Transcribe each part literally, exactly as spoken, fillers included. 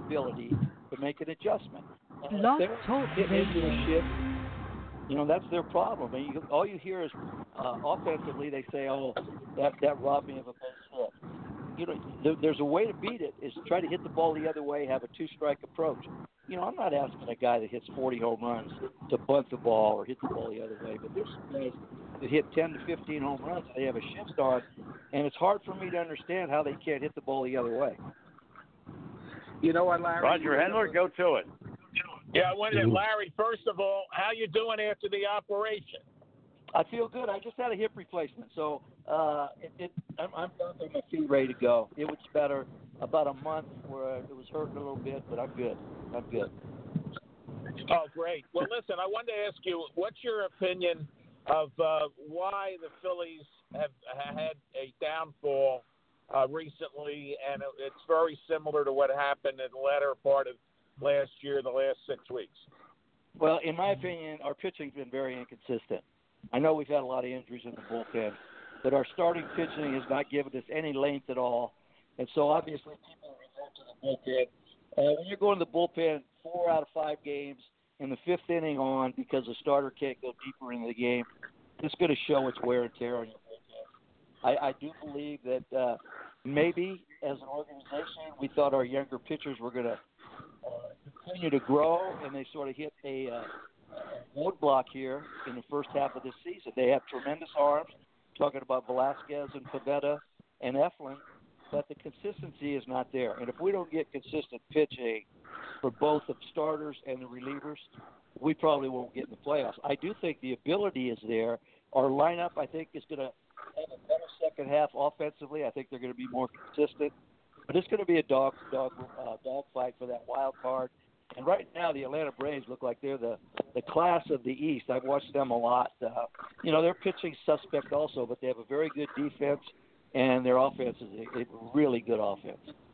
ability to make an adjustment. And Love if Talk they're getting into Radio. a shift, you know, that's their problem. And you, all you hear is uh, offensively they say, oh, that, that robbed me of a base hit. You know, there, there's a way to beat it is try to hit the ball the other way, have a two-strike approach. You know, I'm not asking a guy that hits forty home runs to bunt the ball or hit the ball the other way, but there's some guys that hit ten to fifteen home runs and they have a shift on, and it's hard for me to understand how they can't hit the ball the other way. You know what, Larry? Roger Hendler, go to it. Yeah, I wanted to, Larry, first of all, how you doing after the operation? I feel good. I just had a hip replacement, so uh, it, it, I'm, I'm back on my feet, ready to go. It was better about a month where it was hurting a little bit, but I'm good. I'm good. Oh, great. Well, listen, I wanted to ask you, what's your opinion of uh, why the Phillies have had a downfall uh, recently, and it's very similar to what happened in the latter part of last year, the last six weeks? Well, in my opinion, our pitching's been very inconsistent. I know we've had a lot of injuries in the bullpen, but our starting pitching has not given us any length at all. And so obviously people resort to the bullpen. Uh, when you're going to the bullpen four out of five games in the fifth inning on because the starter can't go deeper into the game, it's going to show its wear and tear on your bullpen. I, I do believe that uh, maybe as an organization we thought our younger pitchers were going to uh, continue to grow, and they sort of hit a uh, roadblock here in the first half of this season. They have tremendous arms, talking about Velasquez and Pivetta and Eflin, but the consistency is not there. And if we don't get consistent pitching for both the starters and the relievers, we probably won't get in the playoffs. I do think the ability is there. Our lineup, I think, is going to have a better second half offensively. I think they're going to be more consistent. But it's going to be a dog dog uh, dog fight for that wild card. And right now, the Atlanta Braves look like they're the, the class of the East. I've watched them a lot. Uh, you know, they're pitching suspect also, but they have a very good defense, and their offense is a, a really good offense.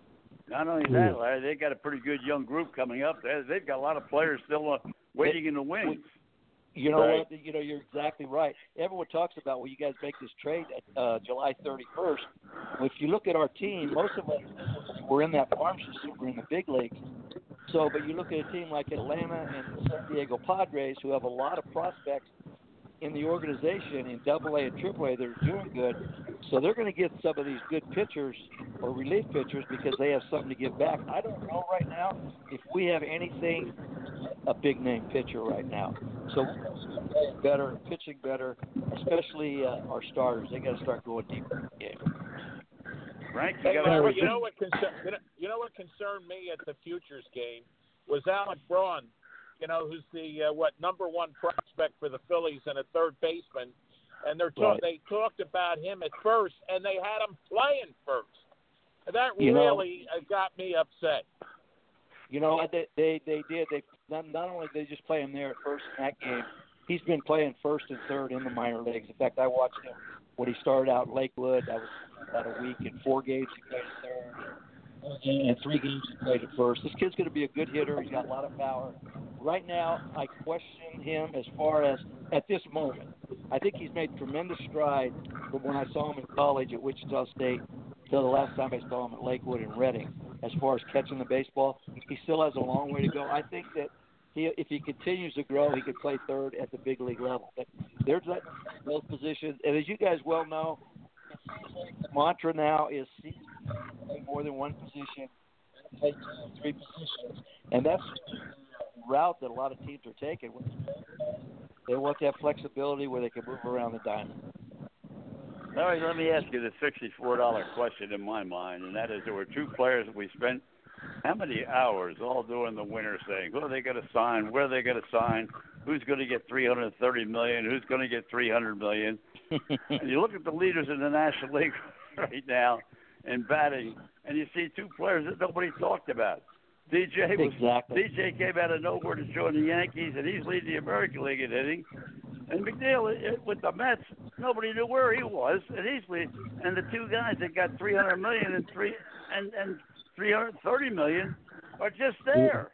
Not only that, Larry, they got a pretty good young group coming up. They- They've got a lot of players still uh, waiting in the wings. You know Right. what? You know, you're exactly right. Everyone talks about, well, you guys make this trade at uh, July thirty-first. Well, if you look at our team, most of us were in that farm system, we're in the big leagues. So, but you look at a team like Atlanta and the San Diego Padres, who have a lot of prospects in the organization in Double A and Triple A that are doing good. So they're going to get some of these good pitchers or relief pitchers because they have something to give back. I don't know right now if we have anything, a big name pitcher right now. So we're going to play better, pitching better, especially uh, our starters. They got to start going deeper in the game. Frank, you Hey, got Larry, a you know what concern, you know, you know what concerned me at the Futures game was Alec Braun, you know, who's the uh, what number one prospect for the Phillies and a third baseman, and they're talk, Right. they talked about him at first, and they had him playing first. And that You know- really uh, got me upset. You know, they they, they did. They not, not only did they just play him there at first in that game, he's been playing first and third in the minor leagues. In fact, I watched him when he started out in Lakewood. That was about a week. In four games, he played at third. And three games, he played at first. This kid's going to be a good hitter. He's got a lot of power. Right now, I question him as far as at this moment. I think he's made tremendous strides from when I saw him in college at Wichita State till the last time I saw him at Lakewood and Reading. As far as catching the baseball, he still has a long way to go. I think that he, if he continues to grow, he could play third at the big league level. But there's that both positions, and as you guys well know, it seems like the mantra now is see play more than one position, play two or three positions, and that's the route that a lot of teams are taking. They want that flexibility where they can move around the diamond. All right, let me ask you the sixty-four dollar question in my mind, and that is there were two players that we spent how many hours all during the winter saying, who are they going to sign, where are they going to sign, who's going to get three hundred thirty million dollars, who's going to get three hundred million dollars. And you look at the leaders in the National League right now in batting, and you see two players that nobody talked about. D J was, Exactly. D J came out of nowhere to join the Yankees, and he's leading the American League in hitting. And McNeil it, with the Mets, nobody knew where he was, and he's leading. And the two guys that got three hundred million and three and and three hundred thirty million are just there.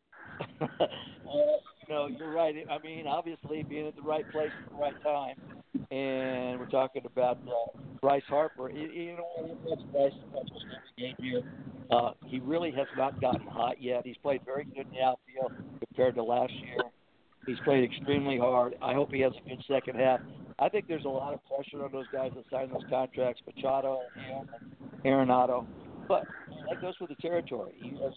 Well, no, you're right. I mean, obviously, being at the right place at the right time, and we're talking about uh, Bryce Harper. You, you know, let's Bryce every game here. Uh, he really has not gotten hot yet. He's played very good in the outfield compared to last year. He's played extremely hard. I hope he has a good second half. I think there's a lot of pressure on those guys that sign those contracts, Machado and Arenado. But that goes with the territory. He has,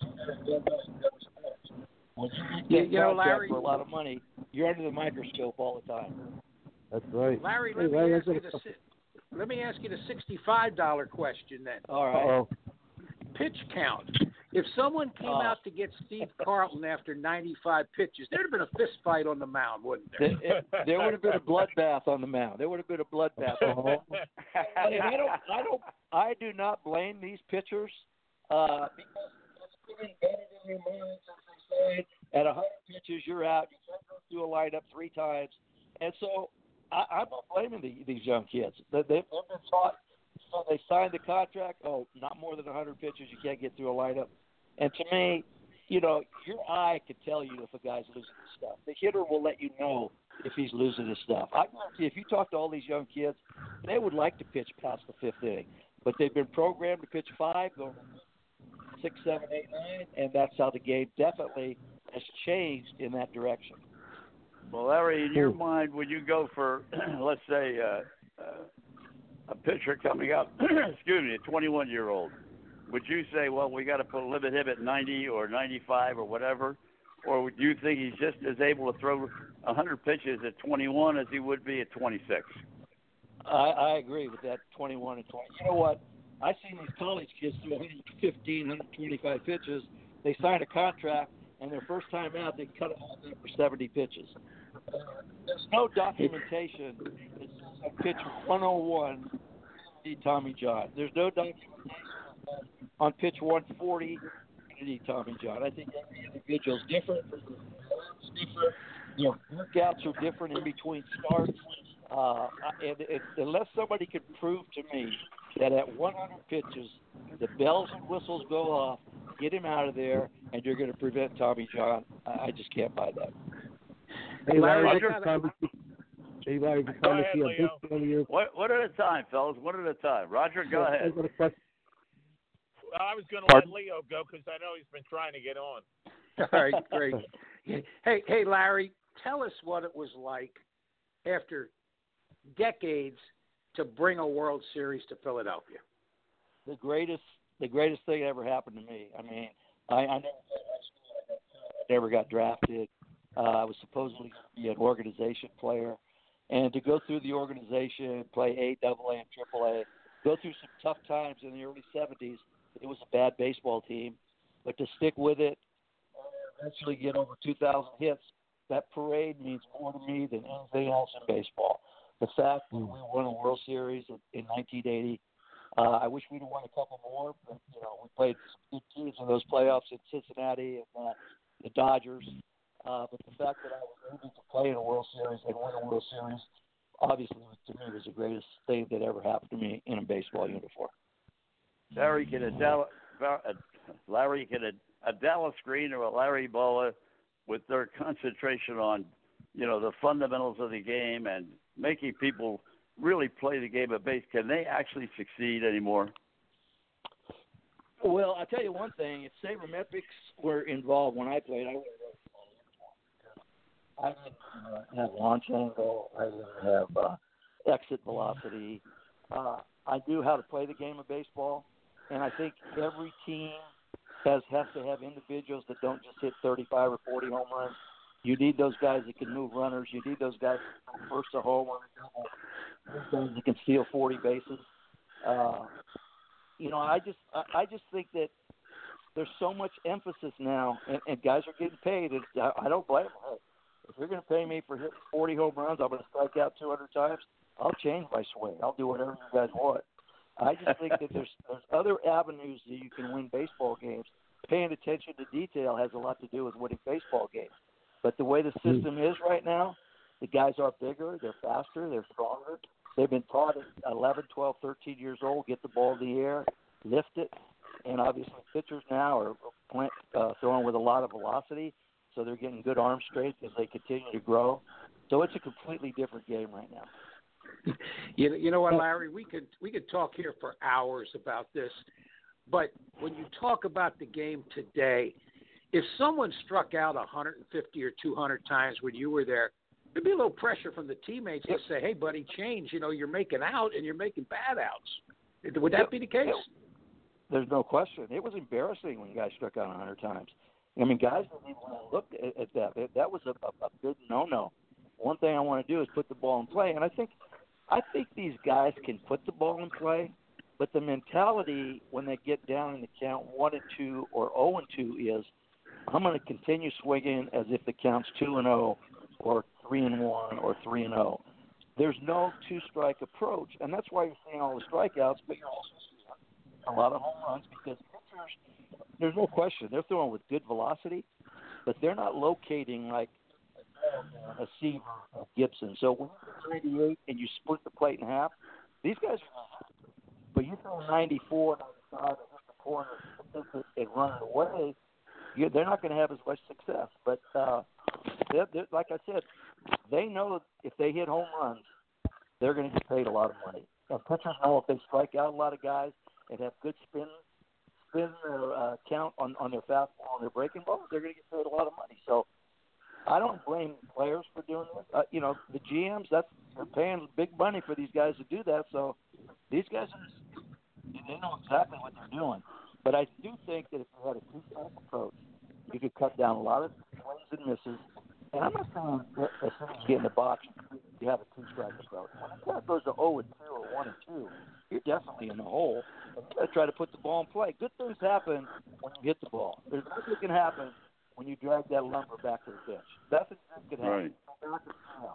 when you You- get you know, contract Larry- for a lot of money, you're under the microscope all the time. That's right. Larry, Hey, let me Larry, ask I you got the a si- let me ask you the sixty-five dollar question then. All right. Uh-oh. Pitch count. If someone came Oh. out to get Steve Carlton after ninety-five pitches, there'd have been a fist fight on the mound, wouldn't there? There, it, there would have been a bloodbath on the mound. There would have been a bloodbath. Uh-huh. And I don't, I don't, I do not blame these pitchers uh, because it's been embedded in their minds since they said at one hundred pitches you're out. You can't go through a lineup three times, and so I, I'm not blaming the, these young kids. They, they've been taught. So they signed the contract. Oh, not more than one hundred pitches. You can't get through a lineup. And to me, you know, your eye can tell you if a guy's losing his stuff. The hitter will let you know if he's losing his stuff. I guarantee if you talk to all these young kids, they would like to pitch past the fifth inning, but they've been programmed to pitch five, go six, seven, eight, nine, and that's how the game definitely has changed in that direction. Well, Larry, in your mind, would you go for, let's say, uh, uh, a pitcher coming up, excuse me, a twenty-one-year-old, would you say, well, we got to put limit him at ninety or ninety-five or whatever? Or would you think he's just as able to throw one hundred pitches at twenty-one as he would be at twenty-six? I, I agree with that twenty-one and twenty. You know what? I've seen these college kids throw one fifteen, one twenty-five pitches. They sign a contract, and their first time out, they cut them off for seventy pitches. Uh, there's no documentation that says on pitch one oh one, you need Tommy John. There's no documentation on pitch one forty, you need Tommy John. I think every individual is different. It's different. You know, workouts are different in between starts. Uh, and, and unless somebody can prove to me that at one hundred pitches, the bells and whistles go off, get him out of there, and you're going to prevent Tommy John, I just can't buy that. Hey, Larry, Roger. this time we see- hey, Larry, this Go time we ahead, see a Leo. big one of your. What, what at a time, fellas? One at a time. Roger, go I ahead. got a question. Well, I was going to let Pardon? Leo go because I know he's been trying to get on. All right, great. Hey, hey, Larry, tell us what it was like after decades to bring a World Series to Philadelphia. The greatest, the greatest thing that ever happened to me. I mean, I, I never played high school. I never got drafted. Uh, I was supposedly going to be an organization player, and to go through the organization, play A, double A, and triple A, go through some tough times in the early seventies. It was a bad baseball team, but to stick with it, and eventually get over two thousand hits. That parade means more to me than anything else in baseball. The fact that we won a World Series in, in nineteen eighty. Uh, I wish we'd have won a couple more, but you know we played some good teams in those playoffs in Cincinnati and uh, the Dodgers. Uh, but the fact that I was able to play in a World Series and win a World Series, obviously, to me, was the greatest thing that ever happened to me in a baseball uniform. Larry, can a, Dal- a Larry, can a, a Dallas Green or a Larry Bowa, with their concentration on, you know, the fundamentals of the game and making people really play the game of base, can they actually succeed anymore? Well, I'll tell you one thing. If sabermetrics were involved when I played, I would have I didn't uh, have launch angle. I didn't have uh, exit velocity. Uh, I knew how to play the game of baseball, and I think every team has has to have individuals that don't just hit thirty-five or forty home runs. You need those guys that can move runners. You need those guys that can go first to home or double. Those guys that can steal forty bases. Uh, you know, I just I, I just think that there's so much emphasis now, and, and guys are getting paid. And I, I don't blame them. Hey, if you're going to pay me for hitting forty home runs, I'm going to strike out two hundred times. I'll change my swing. I'll do whatever you guys want. I just think that there's there's other avenues that you can win baseball games. Paying attention to detail has a lot to do with winning baseball games. But the way the system is right now, the guys are bigger, they're faster, they're stronger. They've been taught at eleven, twelve, thirteen years old, get the ball in the air, lift it. And obviously pitchers now are plant, uh, throwing with a lot of velocity, so they're getting good arm strength as they continue to grow. So it's a completely different game right now. You, you know what, Larry? We could we could talk here for hours about this, But when you talk about the game today, if someone struck out one hundred fifty or two hundred times when you were there, there'd be a little pressure from the teammates to say, hey, buddy, change. You know, you're making out and you're making bad outs. Would that be the case? There's no question. It was embarrassing when guys struck out one hundred times. I mean, guys didn't even look at, at that. That was a, a, a big no-no. One thing I want to do is put the ball in play, and I think I think these guys can put the ball in play, but the mentality when they get down in the count one and two or zero and two is, I'm going to continue swinging as if the count's two and zero or three and one or three and zero. There's no two-strike approach, and that's why you're seeing all the strikeouts, but you're also seeing a lot of home runs because pitchers, there's no question, they're throwing with good velocity, but they're not locating like a Seaver or Gibson. So when you're ninety-eight and you split the plate in half, these guys are but you throw ninety-four, ninety-five, and hit the corner and run it away, you, they're not going to have as much success. But uh, they're, they're, like I said, they know if they hit home runs, they're going to get paid a lot of money. Uh, pitchers know if they strike out a lot of guys and have good spin, spin their uh, count on, on their fastball and their breaking ball, they're going to get paid a lot of money. So I don't blame players for doing this. Uh, you know, the G Ms, that's, they're paying big money for these guys to do that. So these guys, are, they know exactly what they're doing. But I do think that if you had a two-strike approach, you could cut down a lot of swings and misses. And I'm not saying that as soon as you get in the box, you have a two-strike approach. When a guy goes to oh and two or one and two, you're definitely in the hole. And you got to try to put the ball in play. Good things happen when you hit the ball. There's nothing that can happen when you drag that lumber back to the bench. That's what can happen. Right.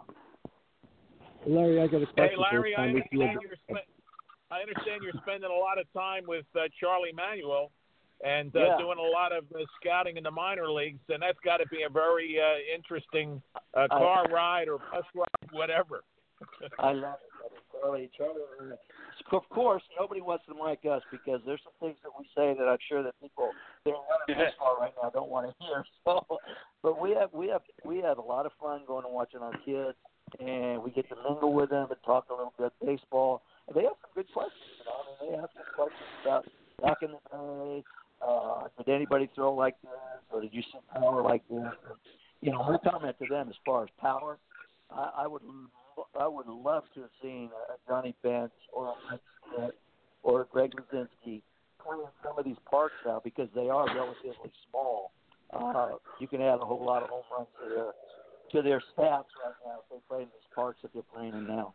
Larry, I got a question. Hey, Larry, for I you. understand you're spe- I understand you're spending a lot of time with uh, Charlie Manuel and uh, Yeah. doing a lot of uh, scouting in the minor leagues, and that's got to be a very uh, interesting uh, car I, ride or bus ride, whatever. I love it, Charlie. Charlie. Of course, nobody wants them like us because there's some things that we say that I'm sure that people that are running this far right now don't want to hear. So, but we have we have we have a lot of fun going and watching our kids, and we get to mingle with them and talk a little bit baseball. And they have some good questions. You know, I mean, they have some questions about back in the day. Uh, did anybody throw like this, or did you see power like this? And, you know, my comment to them as far as power, I, I would. I would love to have seen a Johnny Bench or a Mike Smith or a Greg Luzinski playing some of these parks now because they are relatively small. Uh, you can add a whole lot of home runs to their to their stats right now if they play in these parks that they're playing in now.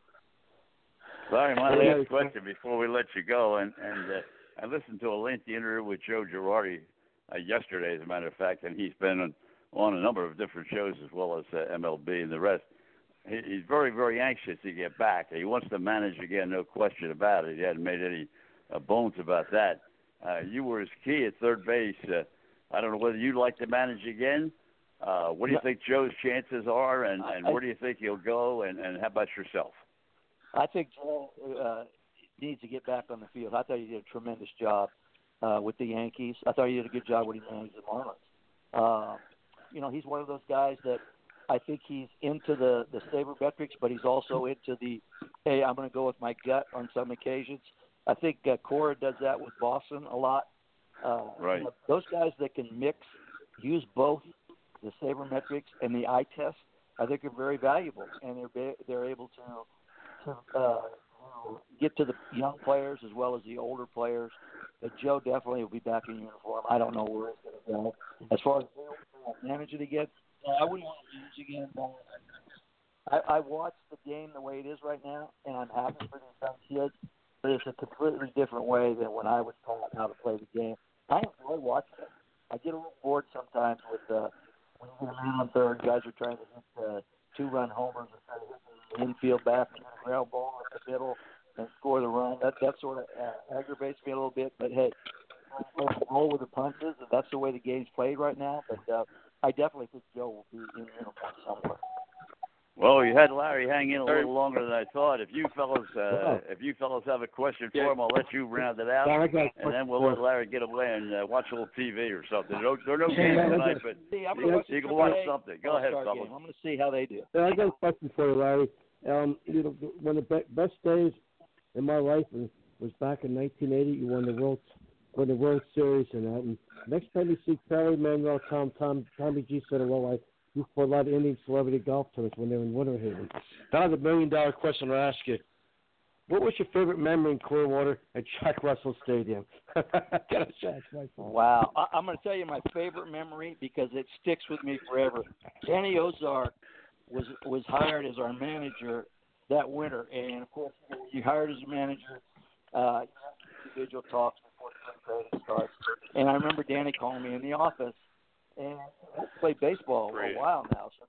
Larry, my last question before we let you go, and, and uh, I listened to a lengthy interview with Joe Girardi uh, yesterday, as a matter of fact, and he's been on, on a number of different shows as well as uh, M L B and the rest. He's very, very anxious to get back. He wants to manage again, no question about it. He hadn't made any uh, bones about that. Uh, you were his key at third base. Uh, I don't know whether you'd like to manage again. Uh, what do you think Joe's chances are, and, and where do you think he'll go, and, and how about yourself? I think Joe uh, needs to get back on the field. I thought he did a tremendous job uh, with the Yankees. I thought he did a good job when he managed the Marlins. Uh, you know, he's one of those guys that I think he's into the, the sabermetrics, but he's also into the, hey, I'm going to go with my gut on some occasions. I think uh, Cora does that with Boston a lot. Uh, right. You know, those guys that can mix, use both the sabermetrics and the eye test, I think are very valuable, and they're they're able to, to uh, get to the young players as well as the older players. But Joe definitely will be back in uniform. I don't know where it's going to go. As far as manage it again, I wouldn't want to use again. I, I watch the game the way it is right now, and I'm happy for these young kids, but it's a completely different way than when I was taught how to play the game. I enjoy watching it. I get a little bored sometimes with uh, when you get a man on third, guys are trying to hit uh, two-run homers instead of hitting the infield back and a ground ball at the middle and score the run. That that sort of uh, aggravates me a little bit, but hey, roll with the punches, and that's the way the game's played right now. But uh, I definitely think Joe will be in uniform somewhere. Well, you had Larry hang in a little longer than I thought. If you fellas, uh, if you fellas have a question for him, I'll let you round it out, and then we'll let Larry get away and uh, watch a little T V or something. There are no, there are no games tonight, but see, I'm gonna watch you can watch something. Go ahead, fellas. Game. I'm going to see how they do. Yeah, I got a question for you, Larry. Um, you know, one of the be- best days in my life was, was back in nineteen eighty. You won the World for the World Series and that. And next time you see Perry, Manuel, Tom, Tom, Tommy G said hello, I look for a lot of Indian celebrity golf tours when they're in Winter Haven. Now the million dollar question I'll ask you. What was your favorite memory in Clearwater at Jack Russell Stadium? Get a shot, my fault. Wow. I, I'm going to tell you my favorite memory because it sticks with me forever. Danny Ozark was was hired as our manager that winter. And, of course, you hired as a manager, uh, individual talks before the training starts. And I remember Danny calling me in the office. And I played baseball for a while now. So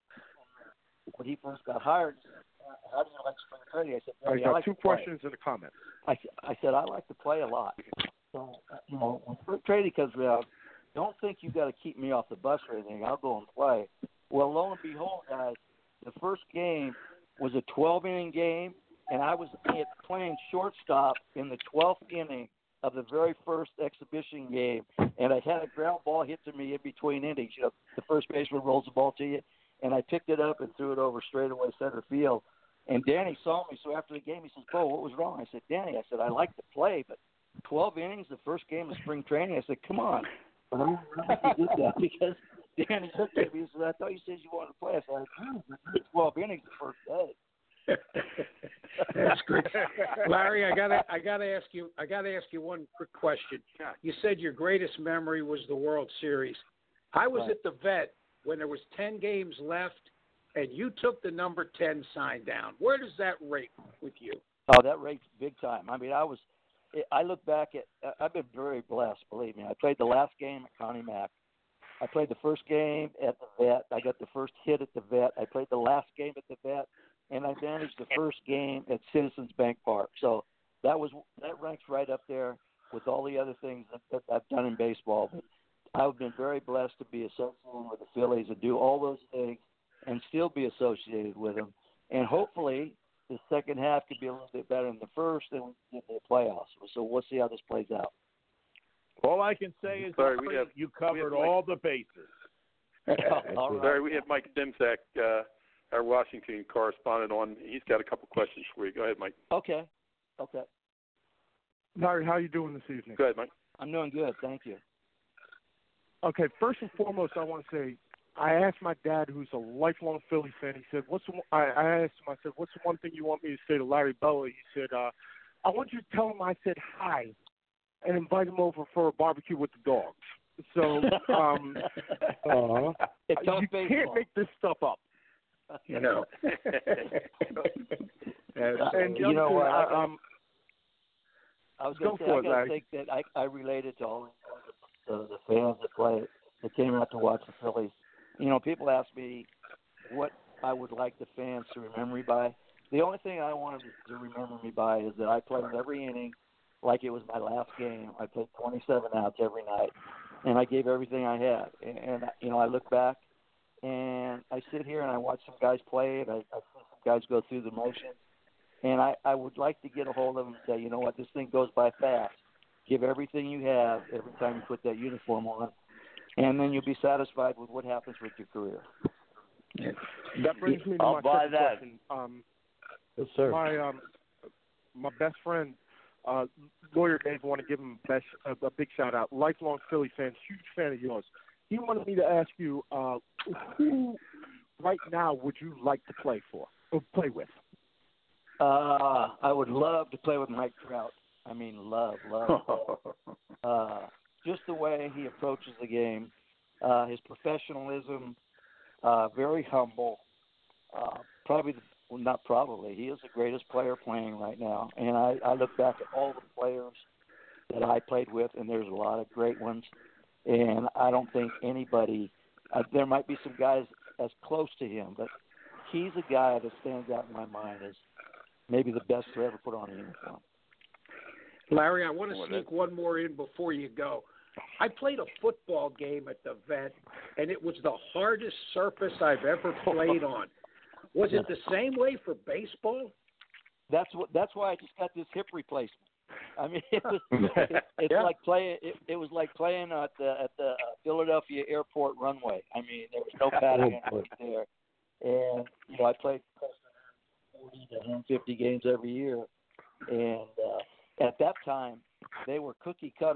when he first got hired, how do you like spring training? I said, I got I like two to play. questions and a comment. I, I said, I like to play a lot. So, you know, when spring training comes around, don't think you got to keep me off the bus or anything. I'll go and play. Well, lo and behold, guys, the first game was a twelve-inning game, and I was playing shortstop in the twelfth inning of the very first exhibition game, and I had a ground ball hit to me in between innings. You know, the first baseman rolls the ball to you, and I picked it up and threw it over straightaway center field. And Danny saw me, so after the game, he says, Bo, what was wrong? I said, Danny, I said, I like to play, but twelve innings, the first game of spring training, I said, come on. But I don't know if you did that because Danny looked at me and said, I thought you said you wanted to play. I said, I did twelve innings the first day. That's great, Larry. I gotta, I gotta ask you, I gotta ask you one quick question. You said your greatest memory was the World Series. I was Right. at the Vet when there was ten games left, and you took the number ten sign down. Where does that rate with you? Oh, that rates big time. I mean, I was, I look back at, I've been very blessed, believe me. I played the last game at Connie Mack. I played the first game at the Vet. I got the first hit at the Vet. I played the last game at the Vet, and I managed the first game at Citizens Bank Park. So that was that ranks right up there with all the other things that, that I've done in baseball. But I've been very blessed to be associated with the Phillies and do all those things and still be associated with them. And hopefully the second half could be a little bit better than the first and we can get to the playoffs. So we'll see how this plays out. All I can say is Sorry, Larry, we have- you we have covered Mike. all the bases. All right. Sorry, we have Mike Dimsack, uh, our Washington correspondent, on. He's got a couple questions for you. Go ahead, Mike. Okay. Okay. Larry, how are you doing this evening? Go ahead, Mike. I'm doing good. Thank you. Okay, first and foremost, I want to say I asked my dad, who's a lifelong Philly fan. He said, "What's the?" One, I, I asked him. I said, "What's the one thing you want me to say to Larry Bella?" He said, uh, "I want you to tell him I said hi, and invite him over for a barbecue with the dogs." So, um, uh, It's you tough can't baseball. make this stuff up. You know. And, Uh, and the you other know thing, what, I I, got- um, I was Go going to say, for I it, got to Larry. think that I, I related to all the, the fans that play, that came out to watch the Phillies. You know, people ask me what I would like the fans to remember me by. The only thing I wanted to remember me by is that I played every inning like it was my last game. I played twenty-seven outs every night, and I gave everything I had. And, and you know, I look back, and I sit here and I watch some guys play, and I, I see some guys go through the motions. And I, I would like to get a hold of them and say, you know what, this thing goes by fast. Give everything you have every time you put that uniform on, and then you'll be satisfied with what happens with your career. that brings me to I'll my buy second that. question. Um, Yes, sir. my um, my best friend, uh, lawyer Dave, want to give him best, a, a big shout out. Lifelong Philly fan, huge fan of yours. He wanted me to ask you, uh, who right now would you like to play for or play with? Uh, I would love to play with Mike Trout. I mean, love, love. uh, just the way he approaches the game, uh, his professionalism, uh, very humble. Uh, probably, the, well, not probably, he is the greatest player playing right now. And I, I look back at all the players that I played with, and there's a lot of great ones. And I don't think anybody, uh, there might be some guys as close to him, but he's a guy that stands out in my mind as maybe the best to ever put on a uniform. Larry, I want to Well, sneak that- one more in before you go. I played a football game at the Vet, and it was the hardest surface I've ever played on. Was it the same way for baseball? That's what. That's why I just got this hip replacement. I mean, it was, it, it's Yeah. like playing. It, it was like playing at the at the uh, Philadelphia Airport runway. I mean, there was no padding Oh, boy. there, and you know, I played forty to one hundred fifty games every year, and uh, at that time, they were cookie cutter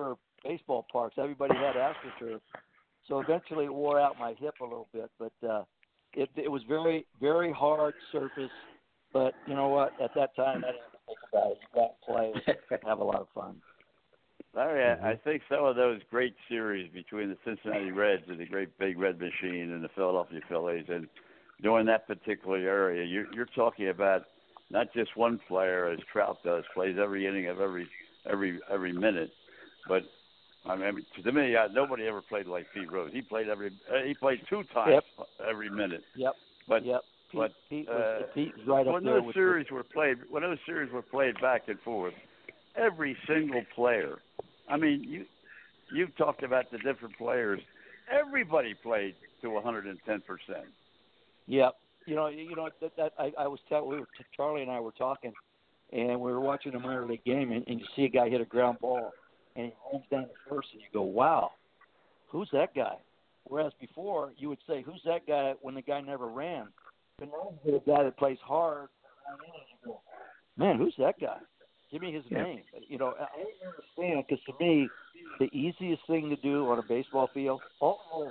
baseball parks. Everybody had AstroTurf. So eventually it wore out my hip a little bit. But uh, it, it was very, very hard surface. But you know what? At that time, I didn't think about it. You got to play and have a lot of fun. Larry, I, I think some of those great series between the Cincinnati Reds and the Great Big Red Machine and the Philadelphia Phillies, and during that particular area, you're, you're talking about not just one player, as Trout does, plays every inning of every every every minute, but I mean, to me, I, nobody ever played like Pete Rose. He played every uh, he played two times yep. every minute. Yep. But yep. Pete, but Pete uh, was, Pete was right up when there those with series the... were played, when those series were played back and forth, every single player. I mean, you you've talked about the different players. Everybody played to one hundred ten percent. Yep. You know, you know that, that I, I was telling, we were Charlie and I were talking, and we were watching a minor league game, and, and you see a guy hit a ground ball, and he runs down the first, and you go, "Wow, who's that guy?" Whereas before, you would say, "Who's that guy?" when the guy never ran. But now you get a guy that plays hard, and you go, "Man, who's that guy? Give me his yeah. name." You know, I don't understand, because to me, the easiest thing to do on a baseball field, all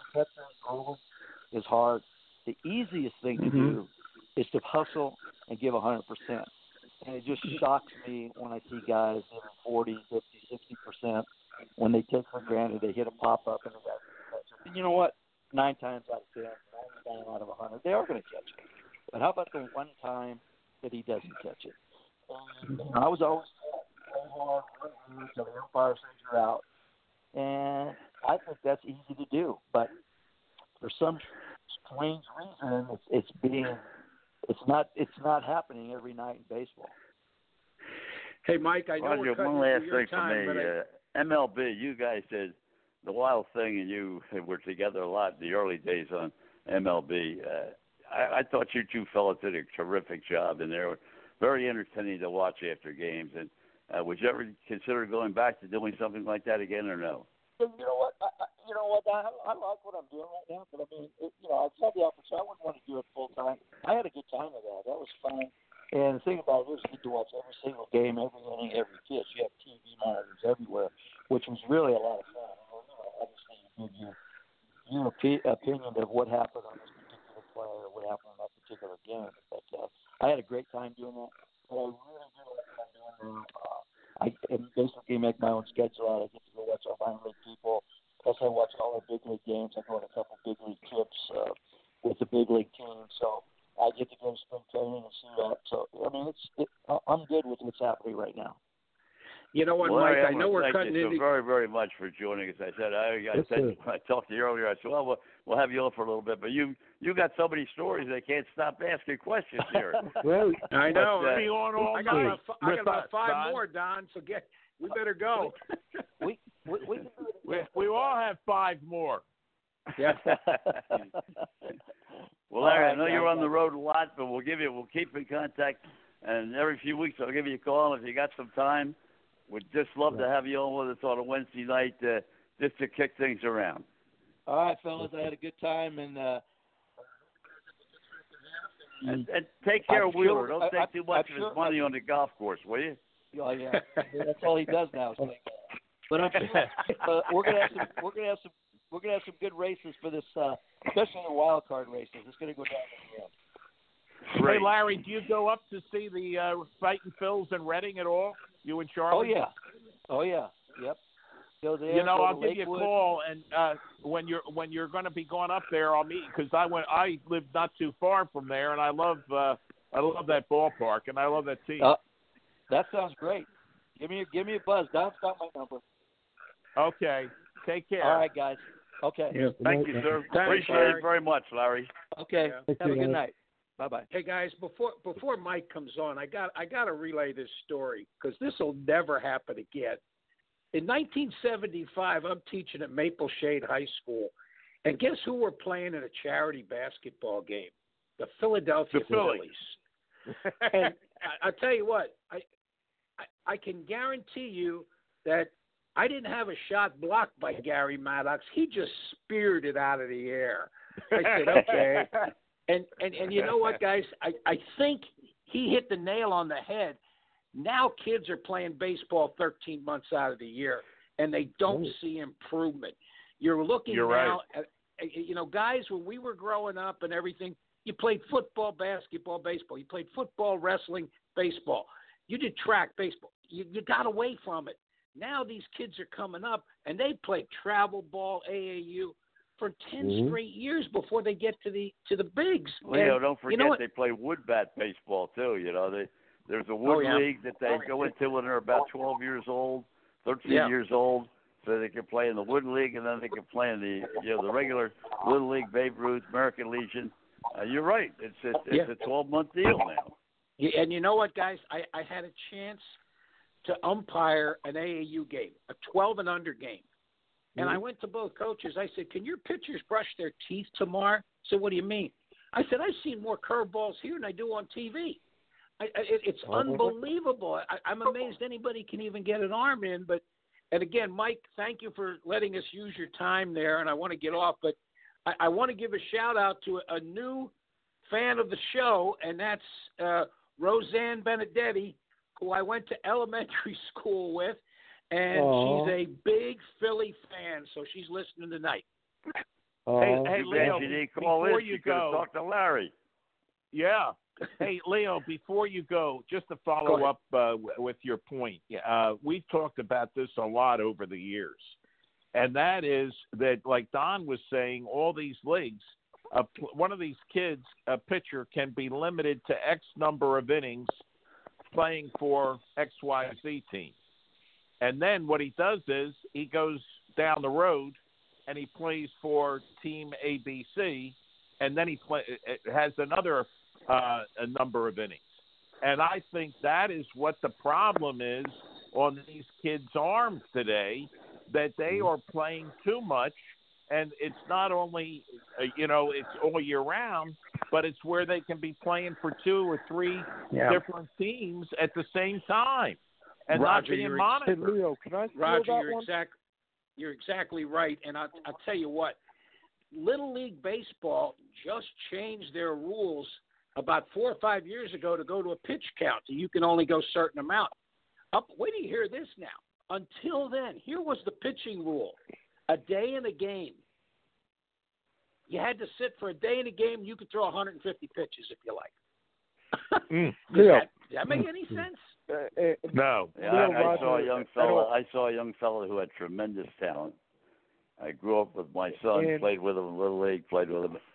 is hard. The easiest thing to mm-hmm. do is to hustle and give one hundred percent. And it just shocks me when I see guys giving forty, fifty, sixty percent when they take for granted they hit a pop-up and they got to catch it. And you know what? Nine times out of ten, ninety-nine out of one hundred, they are going to catch it. But how about the one time that he doesn't catch it? And, you know, I was always play hard, run until the umpire says you're out. And I think that's easy to do. But for some strange reason, it's, it's being, it's not, it's not happening every night in baseball. Hey, Mike, I know Roger, we're cutting one last your thing time, for me. but I... Uh, M L B, you guys did the wild thing, and you were together a lot in the early days on M L B. Uh, I, I thought you two fellas did a terrific job, and they were very entertaining to watch after games. And uh, would you ever consider going back to doing something like that again, or no? You know what? I, I, you know what? I, I like what I'm doing right now, but I mean, it, you know, I've had the opportunity. I wouldn't want to do it full time. I had a good time with that. That was fun. And the thing about it is, you get to watch every single game, every inning, every pitch. You have T V monitors everywhere, which was really a lot of fun. You know, obviously, you give your your opi- opinion of what happened on this particular play or what happened in that particular game. But uh, I had a great time doing that. But I really do like what I'm doing now. Uh, I and basically make my own schedule out. I get to go watch our minor league people. Plus, I watch all our big league games. I go on a couple big league trips uh, with the big league team. So I get to go to spring training and see that. So I mean, it's it, I'm good with what's happening right now. You know what, well, Mike? I, I know we're thank cutting you into. so very, very much for joining us. I said I, I yes, said sir. I talked to you earlier. I said, well, well, we'll have you on for a little bit, but you you got so many stories they can't stop asking questions here. Well, I know. But, uh, Be on all I got night about, I got about us, five Don. more, Don. So get. We better go. we we we, can do it We, again. we all have five more. Yeah. Well, Larry, right, I know guys. you're on the road a lot, but we'll give you, we'll keep in contact, and every few weeks I'll give you a call if you got some time. We'd just love yeah. to have you on with us on a Wednesday night, uh, just to kick things around. All right, fellas, I had a good time, and uh, And, and take care I'm of Wheeler. sure- Don't I- take I- too much I'm of sure- his money on the golf course, will you? oh yeah, that's all he does now. Is play golf. But I'm sure uh, we're gonna have some, we're gonna have some, we're gonna have some good races for this, uh, especially the wild card races. It's gonna go down to the end. Great. Hey, Larry, do you go up to see the uh, Fighting Phils in Reading at all? You and Charlie? Oh yeah, oh yeah, yep. Go there. You know, go I'll to give you a Lakewood. call, and uh, when you're when you're going to be going up there, I'll meet because I went. I live not too far from there, and I love uh, I love that ballpark, and I love that team. Uh, that sounds great. Give me a, give me a buzz. Don's got my number. Okay, take care. All right, guys. Okay. Yeah. Thank you, sir. Thanks, Appreciate Larry. it very much, Larry. Okay. Yeah. Thank Have a you, good guys. night. Bye bye. Hey guys, before before Mike comes on, I got I got to relay this story because this will never happen again. In nineteen seventy-five, I'm teaching at Maple Shade High School, and guess who we're playing in a charity basketball game? The Philadelphia The Phillies. Phillies. And I, I tell you what, I, I I can guarantee you that I didn't have a shot blocked by Gary Maddox. He just speared it out of the air. I said, okay. And, and and you know what, guys? I, I think he hit the nail on the head. Now kids are playing baseball thirteen months out of the year. and they don't Right. see improvement. You're looking You're now at, you know, guys, when we were growing up and everything, you played football, basketball, baseball. You played football, wrestling, baseball. You did track, baseball. You, you got away from it. Now these kids are coming up, and they play travel ball, A A U, for ten Mhm. straight years before they get to the to the bigs. Leo, And don't forget you know what? they play wood bat baseball too. You know, they, there's a wood Oh, yeah. league that they go into when they're about twelve years old, thirteen Yeah. years old, so they can play in the wood league, and then they can play in the you know the regular Little League, Babe Ruth, American Legion. Uh, you're right. It's a, it's Yeah. a twelve month deal now. Yeah, and you know what, guys? I, I had a chance to umpire an A A U game, a twelve and under game. And I went to both coaches. I said, can your pitchers brush their teeth tomorrow? I said, what do you mean? I said, I've seen more curveballs here than I do on T V. I, I, it, it's unbelievable. I, I'm amazed anybody can even get an arm in. But, and again, Mike, thank you for letting us use your time there. And I want to get off, but I, I want to give a shout out to a, a new fan of the show, and that's uh, Roseanne Benedetti, who I went to elementary school with. And Aw. she's a big Philly fan, so she's listening tonight. Oh, Hey, hey, Too bad Leo, she didn't call before in. you She could have go- talked to Larry. Yeah. Hey, Leo, before you go, just to Go follow ahead. up uh, w- with your point, uh, we've talked about this a lot over the years, and that is that, like Don was saying, all these leagues, uh, one of these kids, a pitcher, can be limited to X number of innings playing for X Y Z team. And then what he does is he goes down the road and he plays for team A B C, and then he play, has another uh, a number of innings. And I think that is what the problem is on these kids' arms today, that they are playing too much. And it's not only, uh, you know, it's all year round, but it's where they can be playing for two or three Yeah. different teams at the same time and Roger, not being you're- Hey, monitored. Leo, can I steal Roger, that you're one? exact, you're exactly right. And I'll, I'll tell you what, Little League Baseball just changed their rules about four or five years ago to go to a pitch count. You can only go a certain amount. Up, wait till you hear this now. Until then, here was the pitching rule. A day in a game. You had to sit for a day in a game. You could throw one hundred fifty pitches if you like. Mm. Does, Leo. that, does that make any sense? Uh, uh, No. Yeah, Leo, I, I saw a Roger, young I don't- fella. I saw a young fella who had tremendous talent. I grew up with my son, And- played with him in Little League, played with him.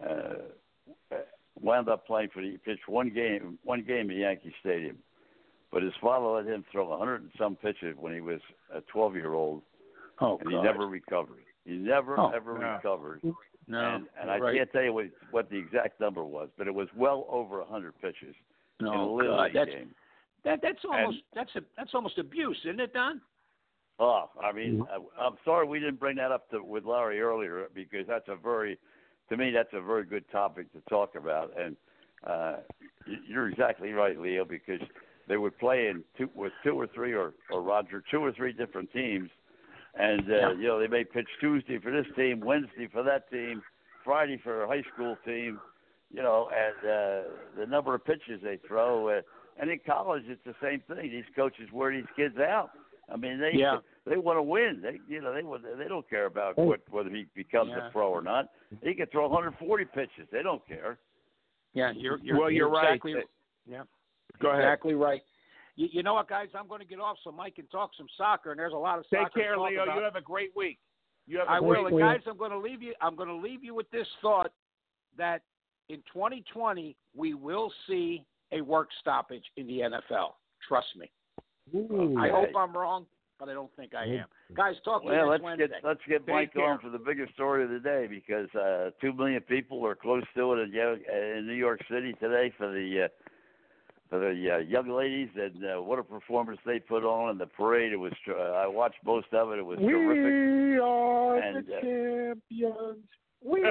Uh, wound up playing for the he pitched one game, one game at Yankee Stadium. But his father let him throw a hundred and some pitches when he was a twelve-year-old, Oh, and he never recovered. He never Oh, ever no. recovered. No, and and I right. can't tell you what what the exact number was, but it was well over a hundred pitches in a No, Little God, League that's game. that, that's almost that's a that's almost abuse, isn't it, Don? Oh, I mean, I, I'm sorry we didn't bring that up to, with Larry earlier, because that's a very, to me, that's a very good topic to talk about. And uh, y- you're exactly right, Leo, because they would play in two, with two or three, or, or Roger, two or three different teams. And, uh, Yeah. you know, they may pitch Tuesday for this team, Wednesday for that team, Friday for a high school team, you know, and uh, the number of pitches they throw. Uh, and in college, it's the same thing. These coaches wear these kids out. I mean, they Yeah. they want to win. They you know they want- they don't care about what, whether he becomes Yeah. a pro or not. He can throw one hundred forty pitches. They don't care. Yeah, you're you're, Well, you're right. exactly, It- Yeah, Go ahead. exactly right. You, you know what, guys? I'm going to get off so Mike can talk some soccer, and there's a lot of soccer. Take care, to talk Leo. about. You have a great week. You have a I great will, and Leo. guys, I'm going to leave you. I'm going to leave you with this thought that in twenty twenty we will see a work stoppage in the N F L. Trust me. Ooh. I Okay. hope I'm wrong, but I don't think I am. Guys, talk to Well, you let's next get Wednesday. let's get Take Mike care. on for the biggest story of the day, because uh, two million people are close to it in, Yo- in New York City today for the uh, for the uh, young ladies, and uh, what a performance they put on in the parade. It was uh, I watched most of it. It was we terrific. are And, the uh, champions. We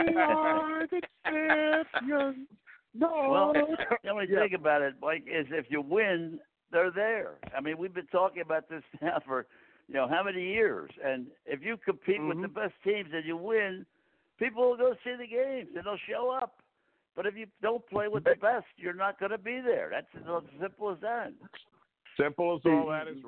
are the champions. No. Well, the only Yeah. thing about it, Mike, is if you win, they're there. I mean, we've been talking about this now for, you know, how many years? And if you compete with the best teams and you win, people will go see the games and they'll show up. But if you don't play with the best, you're not going to be there. That's as simple as that. Simple as all that is right.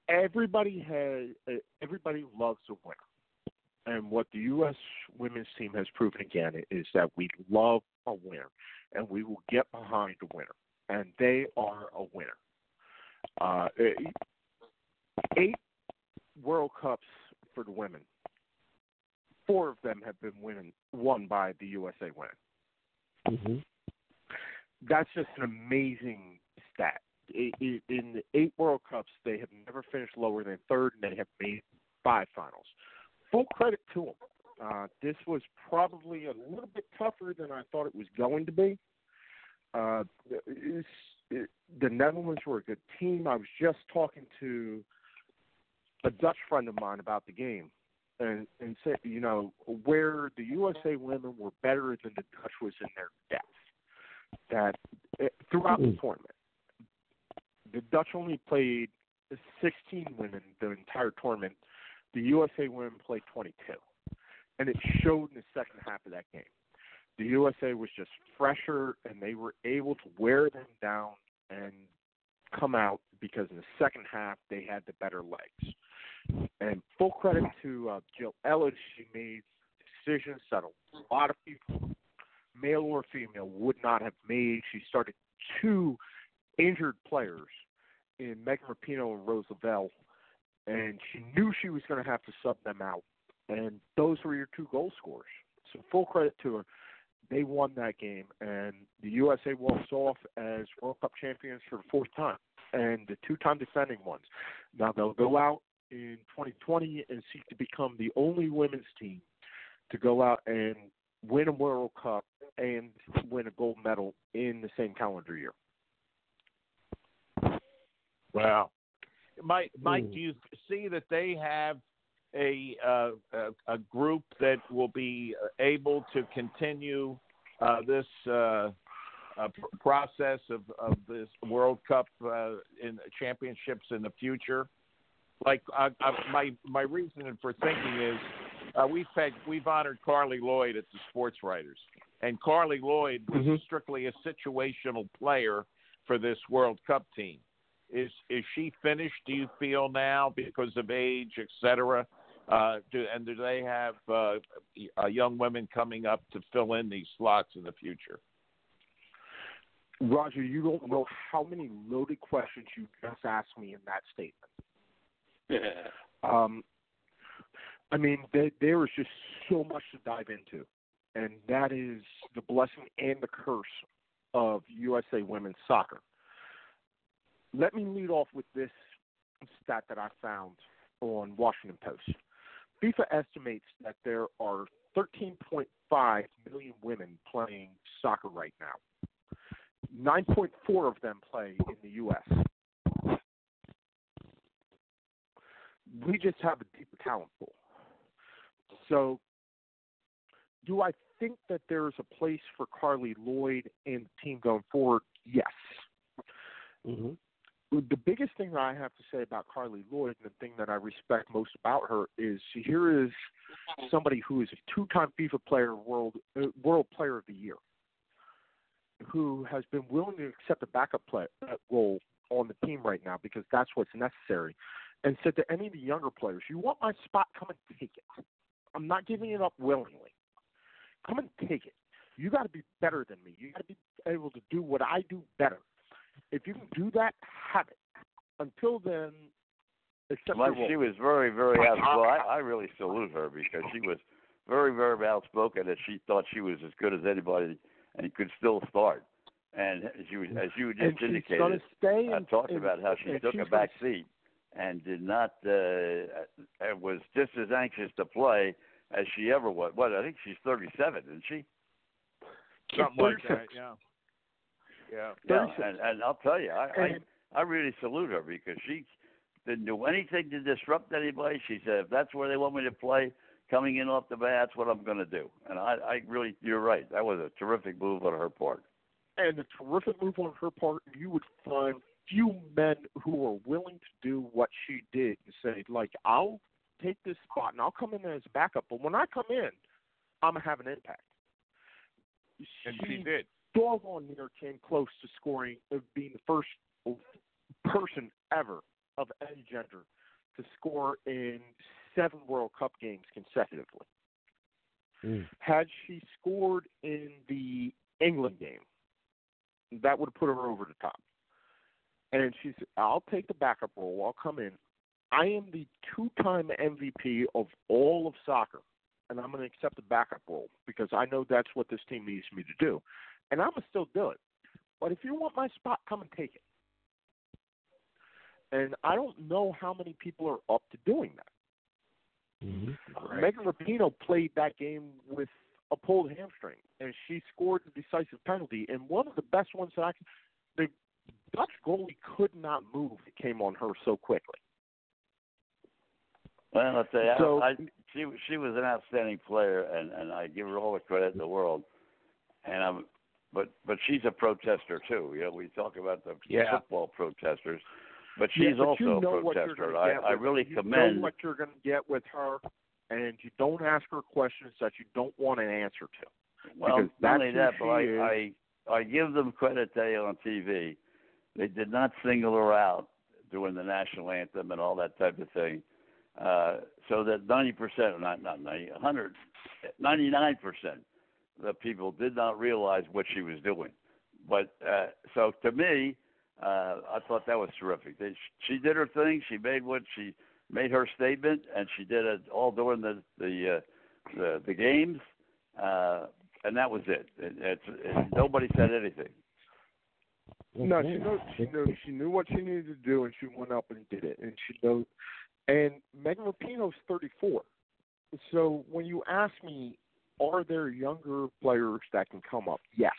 everybody has everybody loves a winner. And what the U S women's team has proven again is that we love a winner, and we will get behind a winner. And they are a winner. Uh, eight World Cups for the women. Four of them have been winning, won by the U S A women. Mm-hmm. That's just an amazing stat. In the eight World Cups, they have never finished lower than third, and they have made five finals. Full credit to them. Uh, this was probably a little bit tougher than I thought it was going to be. Uh, it's, it, the Netherlands were a good team. I was just talking to a Dutch friend of mine about the game, and, and said, you know, where the U S A women were better than the Dutch was in their depth. That uh, throughout mm-hmm. the tournament, the Dutch only played sixteen women the entire tournament. The U S A women played twenty-two, and it showed in the second half of that game. The U S A was just fresher, and they were able to wear them down and come out because in the second half they had the better legs. And full credit to uh, Jill Ellis. She made decisions that a lot of people, male or female, would not have made. She started two injured players in Megan Rapinoe and Rose Lavelle, and she knew she was going to have to sub them out. And those were your two goal scorers. So full credit to her. They won that game, and the U S A walks off as World Cup champions for the fourth time, and the two-time defending ones. Now they'll go out in twenty twenty and seek to become the only women's team to go out and win a World Cup and win a gold medal in the same calendar year. Wow. Mike, Mike, do you see that they have a uh, a, a group that will be able to continue uh, this uh, uh, process of, of this World Cup uh, in championships in the future? Like uh, uh, my my reason for thinking is uh, we've had we've honored Carly Lloyd at the Sports Writers, and Carly Lloyd was mm-hmm. strictly a situational player for this World Cup team. Is is she finished, do you feel, now because of age, et cetera? Uh, do, and do they have uh, uh, young women coming up to fill in these slots in the future? Roger, you don't know how many loaded questions you just asked me in that statement. Yeah. Um, I mean, there, there is just so much to dive into, and that is the blessing and the curse of U S A women's soccer. Let me lead off with this stat that I found on Washington Post. FIFA estimates that there are thirteen point five million women playing soccer right now. nine point four of them play in the U S We just have a deeper talent pool. So do I think that there is a place for Carly Lloyd and the team going forward? Yes. Mm-hmm. The biggest thing that I have to say about Carly Lloyd, and the thing that I respect most about her, is here is somebody who is a two-time FIFA player, world uh, world player of the year, who has been willing to accept a backup play, uh, role on the team right now because that's what's necessary, and said to any of the younger players, you want my spot, come and take it. I'm not giving it up willingly. Come and take it. You got to be better than me. You got to be able to do what I do better. If you can do that, have it. Until then, accept well, your she role. was very, very outspoken. I, I really salute her because she was very, very outspoken that she thought she was as good as anybody and could still start. And she was, as you just and indicated, gonna stay I and, talked and, about how she took a back gonna... seat and did not uh, was just as anxious to play as she ever was. What, I think she's thirty-seven, isn't she? Something like that, yeah. Yeah, yeah, and, and I'll tell you, I, and, I I really salute her because she didn't do anything to disrupt anybody. She said, if that's where they want me to play, coming in off the bat, that's what I'm going to do. And I, I really, you're right. That was a terrific move on her part. And a terrific move on her part. You would find few men who are willing to do what she did and say, like, I'll take this spot and I'll come in as a backup, but when I come in, I'm going to have an impact. And she, she did. Doggone near came close to scoring, of being the first person ever of any gender to score in seven World Cup games consecutively. Mm. Had she scored in the England game, that would have put her over the top. And she said, I'll take the backup role. I'll come in. I am the two-time M V P of all of soccer, and I'm going to accept the backup role because I know that's what this team needs me to do. And I'm going to still do it. But if you want my spot, come and take it. And I don't know how many people are up to doing that. Mm-hmm. Right. Megan Rapinoe played that game with a pulled hamstring, and she scored the decisive penalty. And one of the best ones that I can – the Dutch goalie could not move. It came on her so quickly. Well, I'll tell you, So, I, I, she she was an outstanding player, and, and I give her all the credit in the world. And I'm, but but she's a protester too. You know, we talk about the Yeah. football protesters, but she's yeah, but also you know a what you're protester. gonna I, get I with, really you commend. know what you're going to get with her, and you don't ask her questions that you don't want an answer to. Well, because not that's only who that, she but I, is. I I give them credit today on T V. They did not single her out doing the national anthem and all that type of thing. Uh, so that ninety percent, not not ninety, one hundred, ninety-nine percent of the people did not realize what she was doing. But uh, so to me, uh, I thought that was terrific. They, she did her thing. She made what she made her statement, and she did it all during the the uh, the, the games, uh, and that was it. it, it's, it nobody said anything. No, she knew, she knew she knew what she needed to do, and she went up and did it. And she knows. And Megan Rapinoe's thirty-four. So when you ask me, are there younger players that can come up? Yes.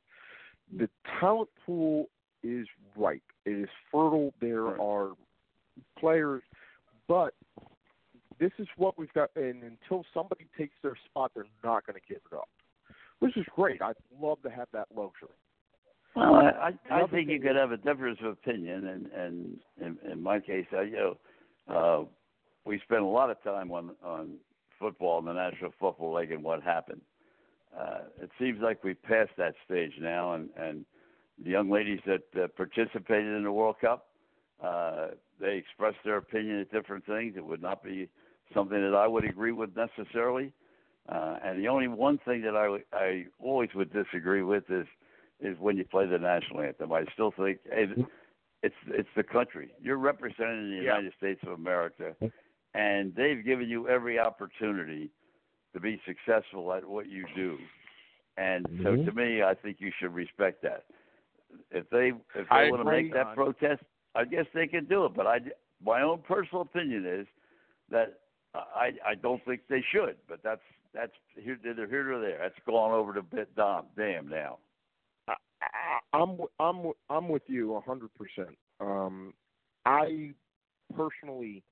The talent pool is ripe. It is fertile. There Right. are players, but this is what we've got. And until somebody takes their spot, they're not going to give it up, which is great. I'd love to have that luxury. Well, I, I, I think you thing could have a difference of opinion, and, and in, in my case, I, you know, uh, we spent a lot of time on, on football and the National Football League and what happened. Uh, it seems like we've passed that stage now, and, and the young ladies that uh, participated in the World Cup, uh, they expressed their opinion at different things. It would not be something that I would agree with necessarily. Uh, and the only one thing that I, I always would disagree with is is when you play the national anthem. I still think hey, it's it's the country. You're representing the Yeah. United States of America, and they've given you every opportunity to be successful at what you do. And so Mhm. to me, I think you should respect that. If they if I they want to agree, make that Don. protest, I guess they can do it. But I, my own personal opinion is that I I don't think they should. But that's that's here neither here nor there. That's gone over the bit damn damn now. I, I'm I'm I'm with you a hundred percent. Um, I personally,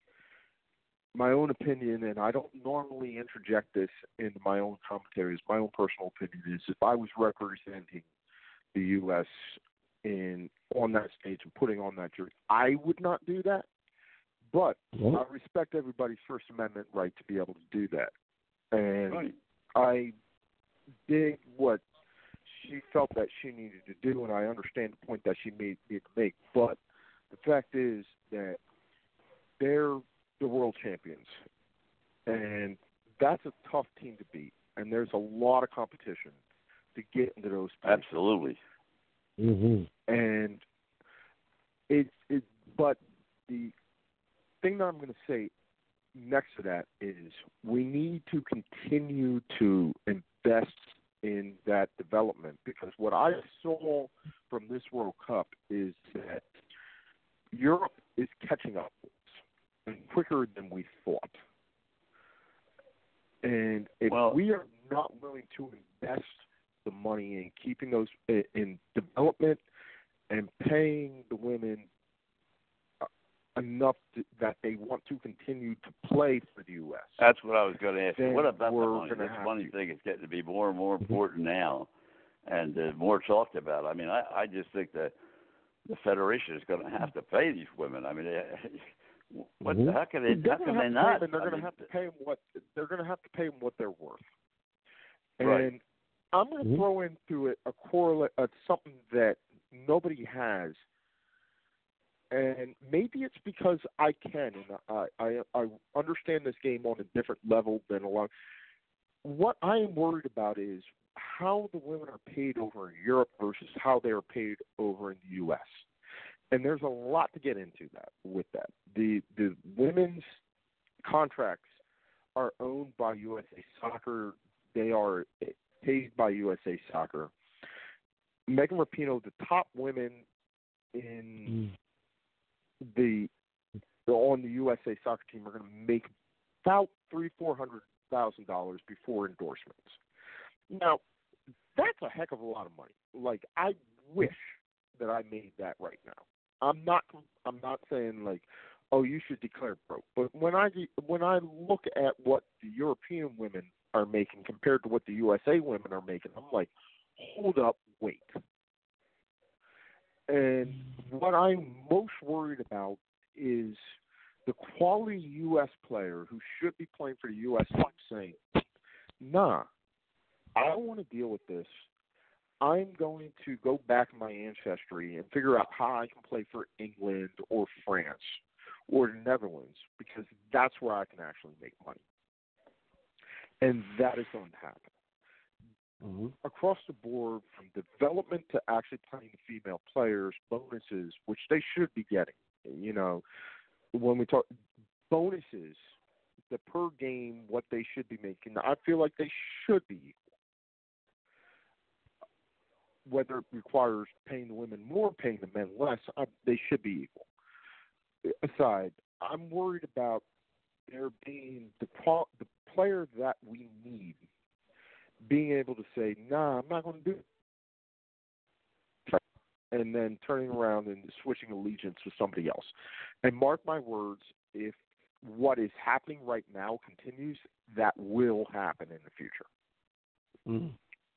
my own opinion, and I don't normally interject this into my own commentaries. My own personal opinion is, if I was representing the U S in on that stage and putting on that jersey, I would not do that. But Well, I respect everybody's First Amendment right to be able to do that, and Right. I dig what she felt that she needed to do, and I understand the point that she made needed to make. But the fact is that they're the world champions, and that's a tough team to beat. And there's a lot of competition to get into those places. Absolutely. mm-hmm. And it it but the thing that I'm going to say next to that is we need to continue to invest in that development, because what I saw from this World Cup is that Europe is catching up and quicker than we thought. And if Well- we are not willing to invest the money in keeping those in development and paying the women enough to, that they want to continue to play for the U S. That's what I was going to ask you. Then What about the we're money? gonna This have money to. thing is getting to be more and more important now, and uh, more talked about. I mean, I, I just think that the federation is going to have to pay these women. I mean, what Mhm. how can they? They're How gonna can have they to not? Pay them, and they're I going to mean, have to pay them what they're going to have to pay them what they're worth. Right. And I'm going to Mhm. throw into it a correlate, uh, something that nobody has. And maybe it's because I can, and I, I I understand this game on a different level than a lot. What I am worried about is how the women are paid over in Europe versus how they are paid over in the U S. And there's a lot to get into that with that. The the women's contracts are owned by U S A Soccer. They are paid by U S A Soccer. Megan Rapinoe, the top women in the on the U S A Soccer team, are going to make about three, four hundred thousand dollars before endorsements. Now, that's a heck of a lot of money. Like, I wish that I made that right now. I'm not. I'm not saying like, oh, you should declare broke. But when I when I look at what the European women are making compared to what the U S A women are making, I'm like, hold up, wait. And what I'm most worried about is the quality U S player who should be playing for the U S team saying, nah, I don't want to deal with this. I'm going to go back in my ancestry and figure out how I can play for England or France or the Netherlands, because that's where I can actually make money. And that is going to happen. Mm-hmm. Across the board, from development to actually playing the female players, bonuses, which they should be getting. You know, when we talk bonuses, the per game, what they should be making, I feel like they should be equal. Whether it requires paying the women more, paying the men less, I, they should be equal. Aside, I'm worried about there being the, the player that we need being able to say, nah, I'm not going to do it, and then turning around and switching allegiance to somebody else. And mark my words, if what is happening right now continues, that will happen in the future. Mm.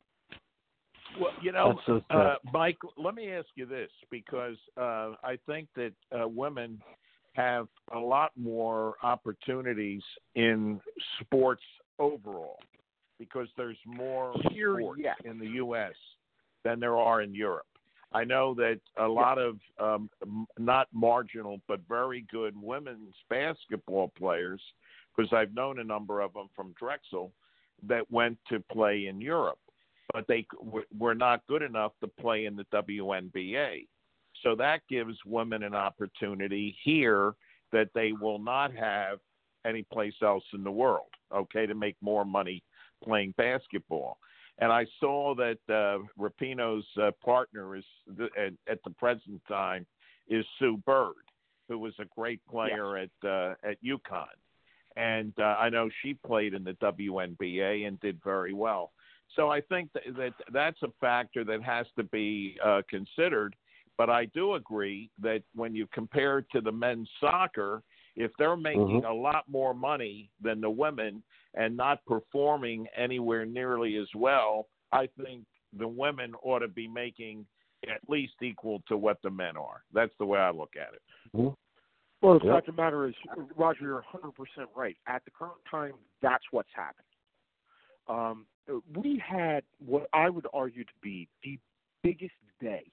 Well, you know, so uh, Mike, let me ask you this, because uh, I think that uh, women have a lot more opportunities in sports overall, because there's more Here, sports yes. in the U S than there are in Europe. I know that a lot of um, not marginal but very good women's basketball players, because I've known a number of them from Drexel, that went to play in Europe, but they w- were not good enough to play in the W N B A. So that gives women an opportunity here that they will not have anyplace else in the world, okay, to make more money playing basketball. And I saw that uh, Rapinoe's uh, partner is at, at the present time is Sue Bird, who was a great player yes. at uh, at UConn, and uh, I know she played in the W N B A and did very well. So I think that, that that's a factor that has to be uh, considered. But I do agree that when you compare it to the men's soccer, if they're making mm-hmm. a lot more money than the women and not performing anywhere nearly as well, I think the women ought to be making at least equal to what the men are. That's the way I look at it. Mm-hmm. Well, the fact of the matter is, Roger, you're one hundred percent right. At the current time, that's what's happening. Um, we had what I would argue to be the biggest day.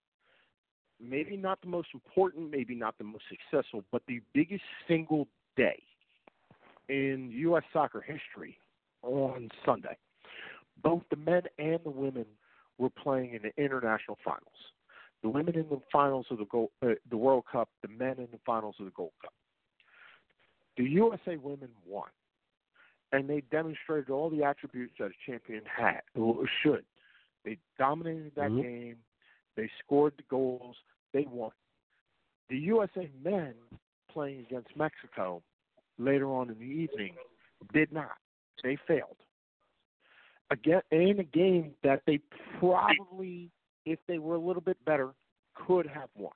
Maybe not the most important, maybe not the most successful, but the biggest single day in U S soccer history on Sunday. Both the men and the women were playing in the international finals. The women in the finals of the Gold, uh, the World Cup, the men in the finals of the Gold Cup. The U S A women won, and they demonstrated all the attributes that a champion had or should. They dominated that mm-hmm. game. They scored the goals. They won. The U S A men playing against Mexico later on in the evening did not. They failed. Again, in a game that they probably, if they were a little bit better, could have won.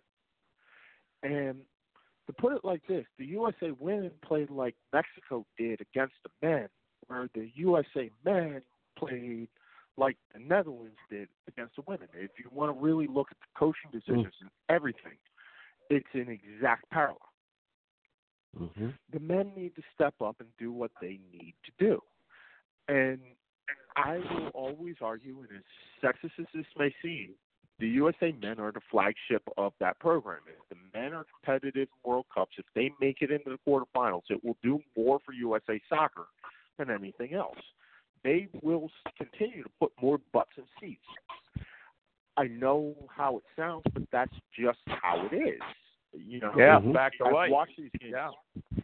And to put it like this, the U S A women played like Mexico did against the men, where the U S A men played like the Netherlands did against the women. If you want to really look at the coaching decisions mm. and everything, it's an exact parallel. Mm-hmm. The men need to step up and do what they need to do. And I will always argue, and as sexist as this may seem, the U S A men are the flagship of that program. If the men are competitive in World Cups, if they make it into the quarterfinals, it will do more for U S A Soccer than anything else. They will continue to put more butts in seats. I know how it sounds, but that's just how it is. You know, yeah, mm-hmm. back to I've life. watched these games. Yeah.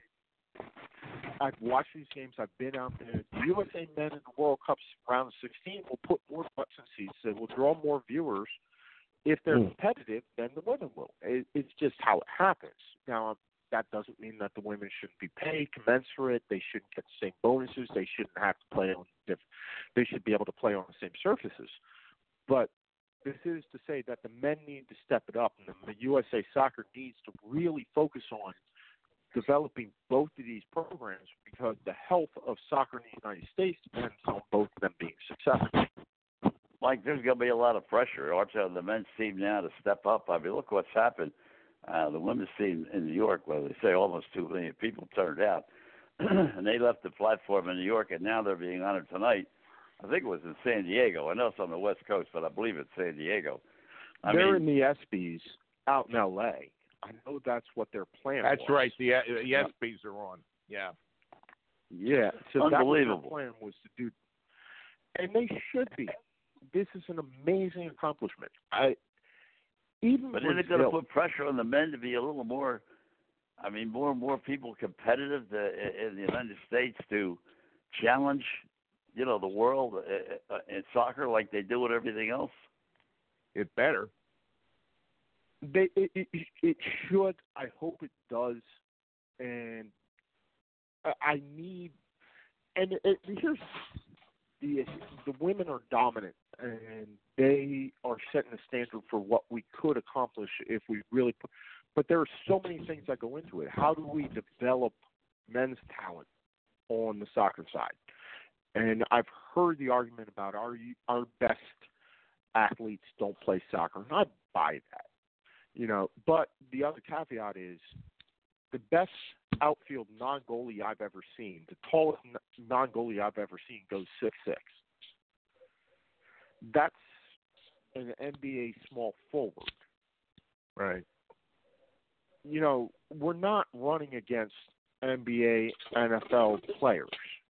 I've watched these games. I've been out there. The U S A men in the World Cups round of sixteen will put more butts in seats. They will draw more viewers if they're mm. competitive than the women will. It, it's just how it happens. Now, that doesn't mean that the women shouldn't be paid commensurate. They shouldn't get the same bonuses. They shouldn't have to play on different. They should be able to play on the same surfaces. But this is to say that the men need to step it up, and the, the U S A Soccer needs to really focus on developing both of these programs, because the health of soccer in the United States depends on both of them being successful. Mike, there's going to be a lot of pressure also on the men's team now to step up. I mean, look what's happened. Uh, the women's team in New York, well, they say almost two million people turned out, and they left the platform in New York, and now they're being honored tonight. I think it was in San Diego. I know it's on the West Coast, but I believe it's San Diego. I they're mean, in the ESPYs out in L A. I know that's what their plan That's was. right. The, the ESPYs are on. Yeah. Yeah. So unbelievable. That was their plan was to do, and they should be. This is an amazing accomplishment. I even But isn't it going to put pressure on the men to be a little more, I mean, more and more people competitive to, in the United States to challenge, you know, the world in soccer like they do with everything else? It better. They, it, it, it should. I hope it does. And I need. And it, here's the issue: the women are dominant, and they are setting the standard for what we could accomplish if we really put. But there are so many things that go into it. How do we develop men's talent on the soccer side? And I've heard the argument about our our best athletes don't play soccer, and I buy that. You know, but the other caveat is the best outfield non-goalie I've ever seen, the tallest non-goalie I've ever seen, goes six six. That's an N B A small forward. Right. You know, we're not running against N B A, N F L players.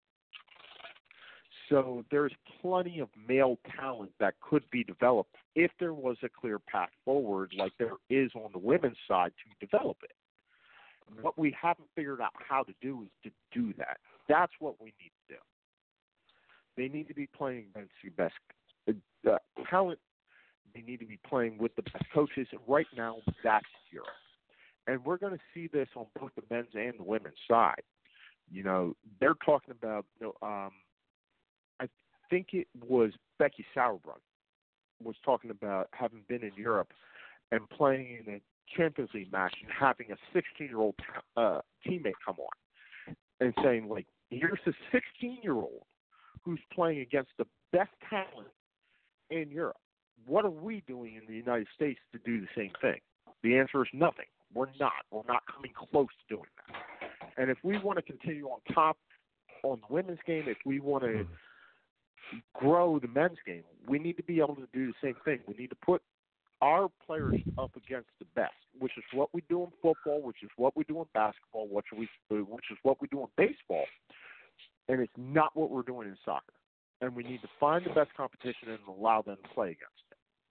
So there's plenty of male talent that could be developed if there was a clear path forward like there is on the women's side to develop it. What we haven't figured out how to do is to do that. That's what we need to do. They need to be playing against the best uh, talent. They need to be playing with the best coaches. And right now, that's Europe. And we're going to see this on both the men's and the women's side. You know, they're talking about, you know, um, I think it was Becky Sauerbrunn was talking about having been in Europe and playing in a Champions League match and having a sixteen-year-old uh, teammate come on and saying, like, here's a sixteen-year-old who's playing against the best talent in Europe. What are we doing in the United States to do the same thing? The answer is nothing. We're not. We're not coming close to doing that. And if we want to continue on top on the women's game, if we want to grow the men's game, we need to be able to do the same thing. We need to put our players up against the best, which is what we do in football, which is what we do in basketball, which we which is what we do in baseball, and it's not what we're doing in soccer. And we need to find the best competition and allow them to play against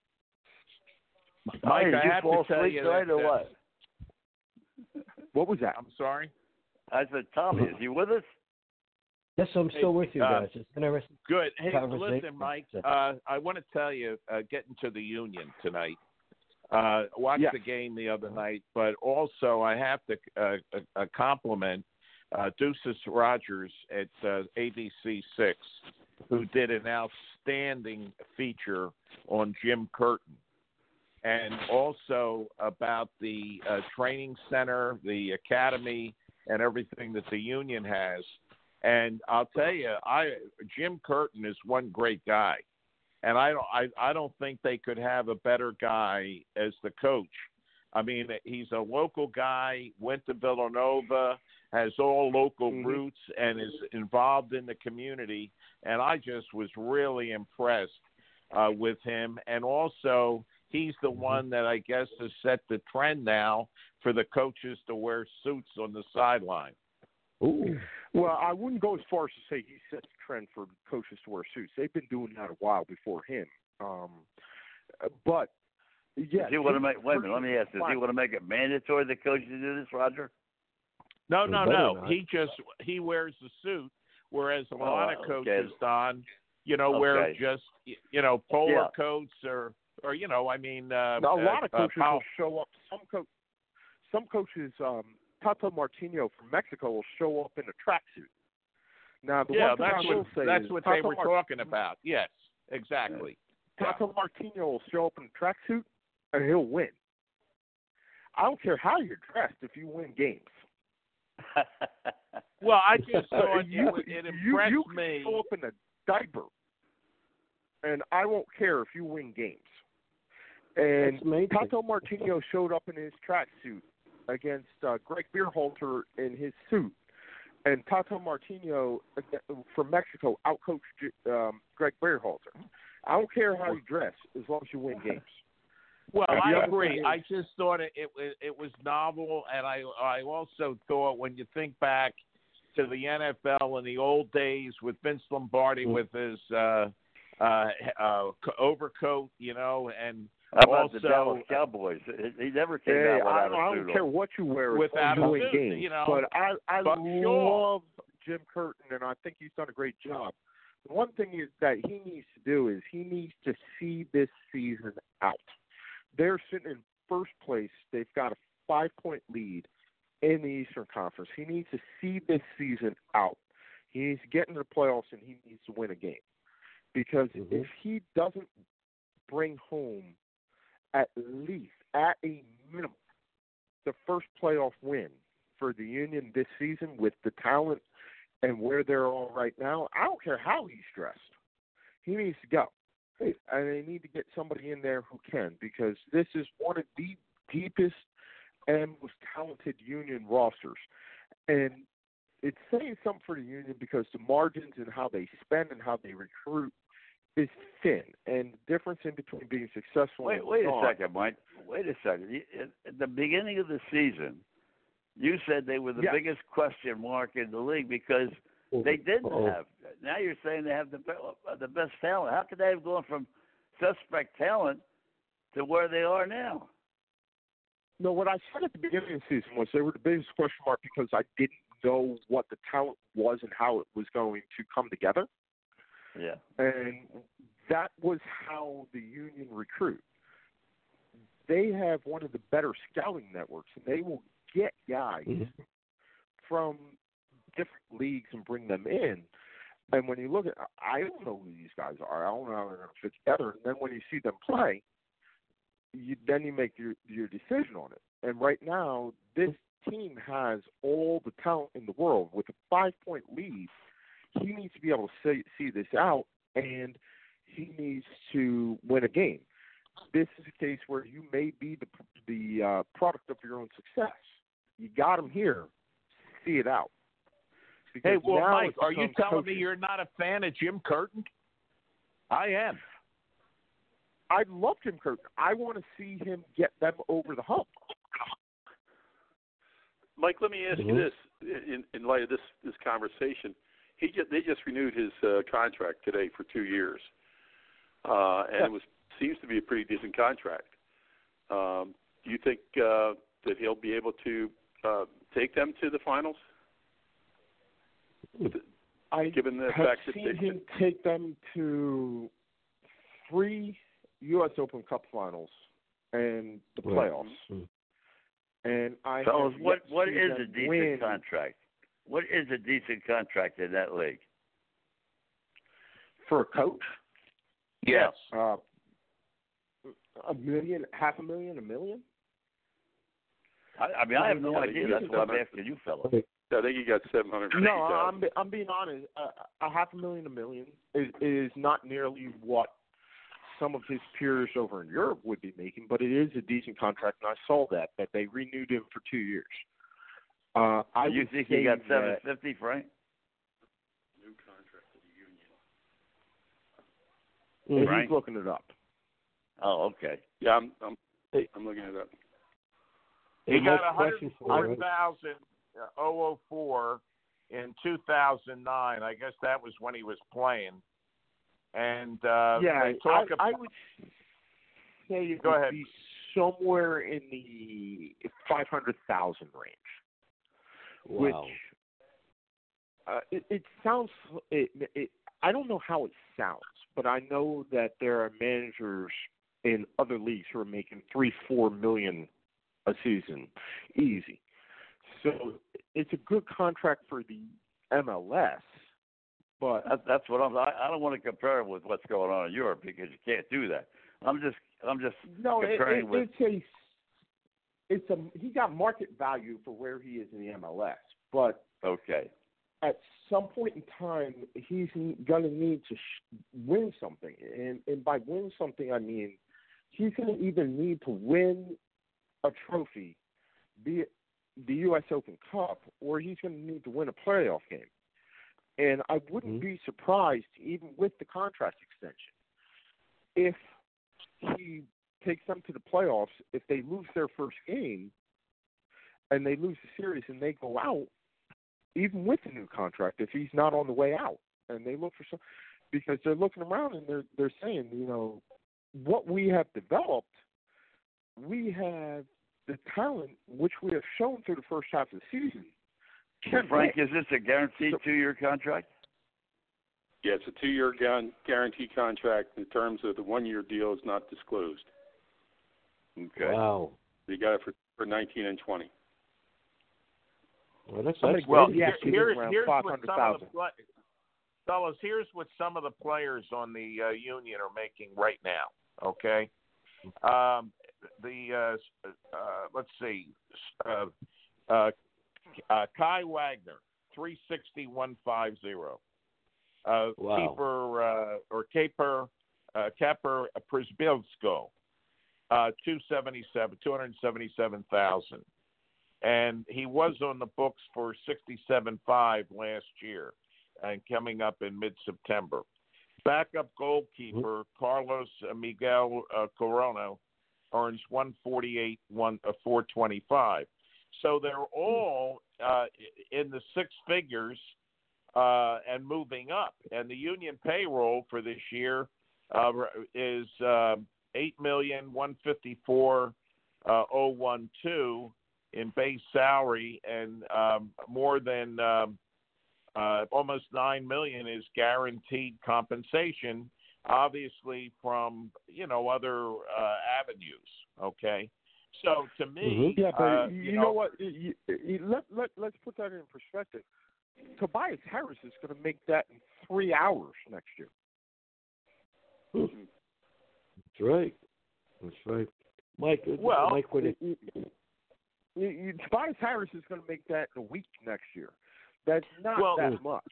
it. Mike, Did I you have fall to tell asleep you tonight that, or uh, what? What was that? I'm sorry? I said, Tommy, is he with us? Yes, I'm still with you uh, guys. It's interesting. Good. Hey, Conversation. listen, Mike, uh, I want to tell you, uh, getting to the Union tonight, uh, watched yes. the game the other night, but also I have to uh, uh, compliment uh, Deuces Rogers at uh, A B C six, who did an outstanding feature on Jim Curtin, and also about the uh, training center, the academy, and everything that the Union has. And I'll tell you, I Jim Curtin is one great guy, and I don't I, I don't think they could have a better guy as the coach. I mean, he's a local guy, went to Villanova, has all local mm-hmm. roots, and is involved in the community. And I just was really impressed uh, with him. And also, he's the one that I guess has set the trend now for the coaches to wear suits on the sideline. Ooh. Well, I wouldn't go as far as to say he sets the trend for coaches to wear suits. They've been doing that a while before him. Um, but yeah, does he want to make? Wait a minute. Let me ask. Does he want to make it mandatory that coaches do this, Roger? No, no, no. Not. He just he wears the suit, whereas a lot oh, of coaches, okay. Don, you know, okay. wear just you know polo yeah. coats or or you know, I mean, uh, now, a lot uh, of coaches uh, will show up. Some co- some coaches, um, Tata Martino from Mexico, will show up in a tracksuit. Now, the yeah, one thing that's I will what say that's is what Tata they were Mar- talking about. Yes, exactly. Tata yeah. Martino will show up in a tracksuit and he'll win. I don't care how you're dressed if you win games. Well, I just thought you, it, it you, impressed you me. You can show up in a diaper, and I won't care if you win games. And Tato Martino showed up in his tracksuit against uh, Greg Berhalter in his suit, and Tato Martino from Mexico outcoached um, Greg Berhalter. I don't care how you dress as long as you win games. Well, and I agree. I just thought it, it it was novel, and I I also thought when you think back to the N F L in the old days with Vince Lombardi mm-hmm. with his uh, uh, uh, overcoat, you know, and How about also the Dallas Cowboys? He never came hey, out without I, a suit I don't on. care what you wear without you a win suit, games. you know. But I I but love sure. Jim Curtin, and I think he's done a great job. The one thing is that he needs to do is he needs to see this season out. They're sitting in first place. They've got a five-point lead in the Eastern Conference. He needs to see this season out. He needs to get into the playoffs, and he needs to win a game. Because mm-hmm. if he doesn't bring home at least, at a minimum, the first playoff win for the Union this season with the talent and where they're all right now, I don't care how he's dressed. He needs to go. And they need to get somebody in there who can, because this is one of the deepest and most talented Union rosters. And it's saying something for the Union because the margins and how they spend and how they recruit is thin. And the difference in between being successful wait, and wait not. a second, Mike. Wait a second. At the beginning of the season, you said they were the yes. biggest question mark in the league because they didn't Uh-oh. have. Now you're saying they have the the best talent. How could they have gone from suspect talent to where they are now? No, what I said at the beginning of the season was they were the biggest question mark because I didn't know what the talent was and how it was going to come together. Yeah. And that was how the Union recruit. They have one of the better scouting networks, and they will get guys mm-hmm. from different leagues and bring them in. And when you look at, I don't know who these guys are. I don't know how they're going to fit together. And then when you see them play, you, then you make your your decision on it. And right now, this team has all the talent in the world. With a five-point lead, he needs to be able to see, see this out, and he needs to win a game. This is a case where you may be the the uh, product of your own success. You got him here. See it out. Because hey, well, Mike, are you telling coaching. me you're not a fan of Jim Curtin? I am. I love Jim Curtin. I want to see him get them over the hump. Mike, let me ask mm-hmm. you this: in, in light of this this conversation, he just, they just renewed his uh, contract today for two years, uh, and yeah. it was seems to be a pretty decent contract. Um, do you think uh, that he'll be able to uh, take them to the finals? The, I given the have fact that seen they, him take them to three U S Open Cup finals and the playoffs. Mm-hmm. And I Fellas, have what yet what to see is them a decent win. contract? What is a decent contract in that league? For a coach? Yes. Uh, a million, half a million, a million? I, I mean, I have no Yeah, idea. That's why I'm asking you, fellas. I think he got seven hundred fifty No, thousand. I'm I'm being honest. A, a half a million, a million is, is not nearly what some of his peers over in Europe would be making, but it is a decent contract, and I saw that that they renewed him for two years. Uh, I you would think say he got that- seven fifty, Frank? New contract to the Union. Mm-hmm. Right. He's looking it up. Oh, okay. Yeah, I'm I'm, Hey. I'm looking it up. He Hey, got Mike, question for you, one hundred four thousand four in two thousand nine. I guess that was when he was playing. And uh, Yeah, they talk I, about. I would say it Go would ahead. be somewhere in the five hundred thousand range. Wow. Which uh, it, it sounds. It, it, I don't know how it sounds, but I know that there are managers in other leagues who are making three, four million a season, easy. So it's a good contract for the M L S, but That, that's what I'm. I, I don't want to compare it with what's going on in Europe because you can't do that. I'm just. I'm just no, it, comparing it, with. it's a. It's a. He got market value for where he is in the M L S, but Okay. at some point in time, he's going to need to sh- win something. And, and by win something, I mean he's going to either need to win a trophy, be it the U S Open Cup, or he's going to need to win a playoff game. And I wouldn't Mm-hmm. be surprised, even with the contract extension, if he takes them to the playoffs, if they lose their first game and they lose the series and they go out, even with the new contract, if he's not on the way out, and they look for some, because they're looking around and they're they're saying, you know, what we have developed, we have the talent which we have shown through the first half of the season. Well, Can Frank, win. is this a guaranteed So- two-year contract? Yeah, it's a two-year gu- guarantee contract. In terms of the one-year deal, is not disclosed. Okay. Wow. They got it for, for nineteen and twenty. Well, that's, I'm that's gonna Well, guess good. yeah, here, he's here's, around here's five what hundred some of thousand. the play, fellas. Here's what some of the players on the uh, union are making right now. Okay, um, the uh, uh, let's see, uh, uh, uh, Kai Wagner, three sixty one five zero. Uh, Wow. Keeper uh, or Kaper uh, Kaper Przbilsko, uh, two seventy seven, two hundred seventy seven thousand. And he was on the books for sixty-seven five last year, and coming up in mid-September. Backup goalkeeper Carlos Miguel uh, Corona earns one forty-eight, one uh, four twenty-five. So they're all uh, in the six figures uh, and moving up. And the union payroll for this year uh, is uh, eight million one fifty-four oh one two. In base salary, and um, more than um, uh, almost nine million is guaranteed compensation, obviously from you know other uh, avenues. Okay, so to me, Yeah, but uh, you, you know, know, what? You, you, let let let's put that in perspective. Tobias Harris is going to make that in three hours next year. That's right. That's right. Mike, Well, Mike, what You, you, you, Tobias Harris is going to make that in a week next year. That's not Well, that much.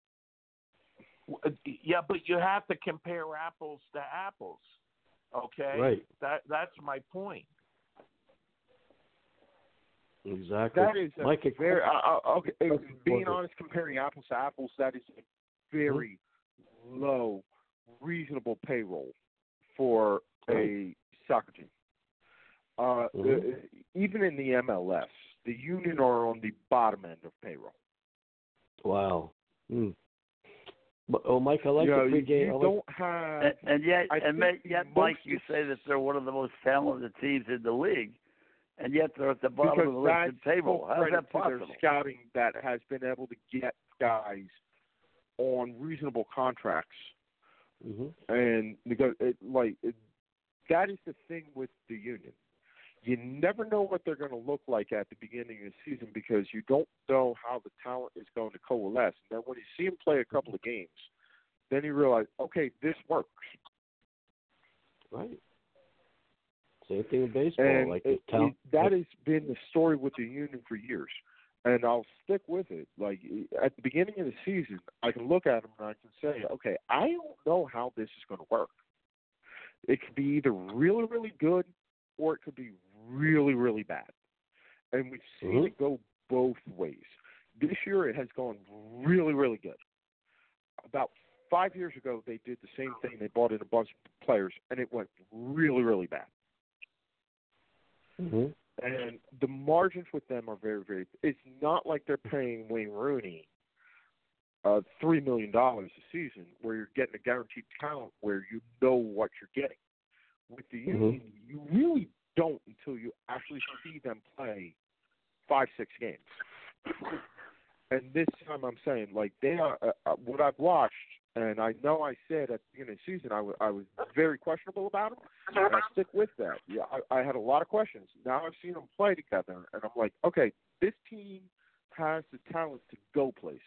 yeah, but you have to compare apples to apples. Okay, Right. That that's my point. Exactly. That is a Mike, a very uh, uh, okay. Okay. Being honest, comparing apples to apples, that is a very Mm-hmm. low, reasonable payroll for a soccer team. Uh, Mhm. uh, even in the M L S, the union are on the bottom end of payroll. Wow. Mm. But, oh, Mike, I like you know, the pregame. you I like, don't have. And, and yet, I and think ma- yet, most Mike, you of- say that they're one of the most talented teams in the league, and yet they're at the bottom because of the that's listed table. full How's credit that to possible? their scouting that has been able to get guys on reasonable contracts mm-hmm. and nego- it, like it, that is the thing with the union. You never know what they're going to look like at the beginning of the season because you don't know how the talent is going to coalesce. And then when you see them play a couple of games, then you realize, okay, this works. Right. Same thing in baseball. And like it, the talent. it, that has been the story with the union for years. And I'll stick with it. Like at the beginning of the season, I can look at them and I can say, okay, I don't know how this is going to work. It could be either really, really good or it could be really, really bad. And we've seen Mhm. it go both ways. This year it has gone really, really good. About five years ago, they did the same thing. They bought in a bunch of players, and it went really, really bad. Mm-hmm. And the margins with them are very, very – it's not like they're paying Wayne Rooney uh, three million dollars a season where you're getting a guaranteed talent where you know what you're getting. With the Union, mm-hmm. you really don't until you actually see them play five, six games. And this time I'm saying, like, they are uh, – what I've watched, and I know I said at the beginning of the season I, w- I was very questionable about them, and I stick with that. Yeah, I, I had a lot of questions. Now I've seen them play together, and I'm like, okay, this team has the talent to go places.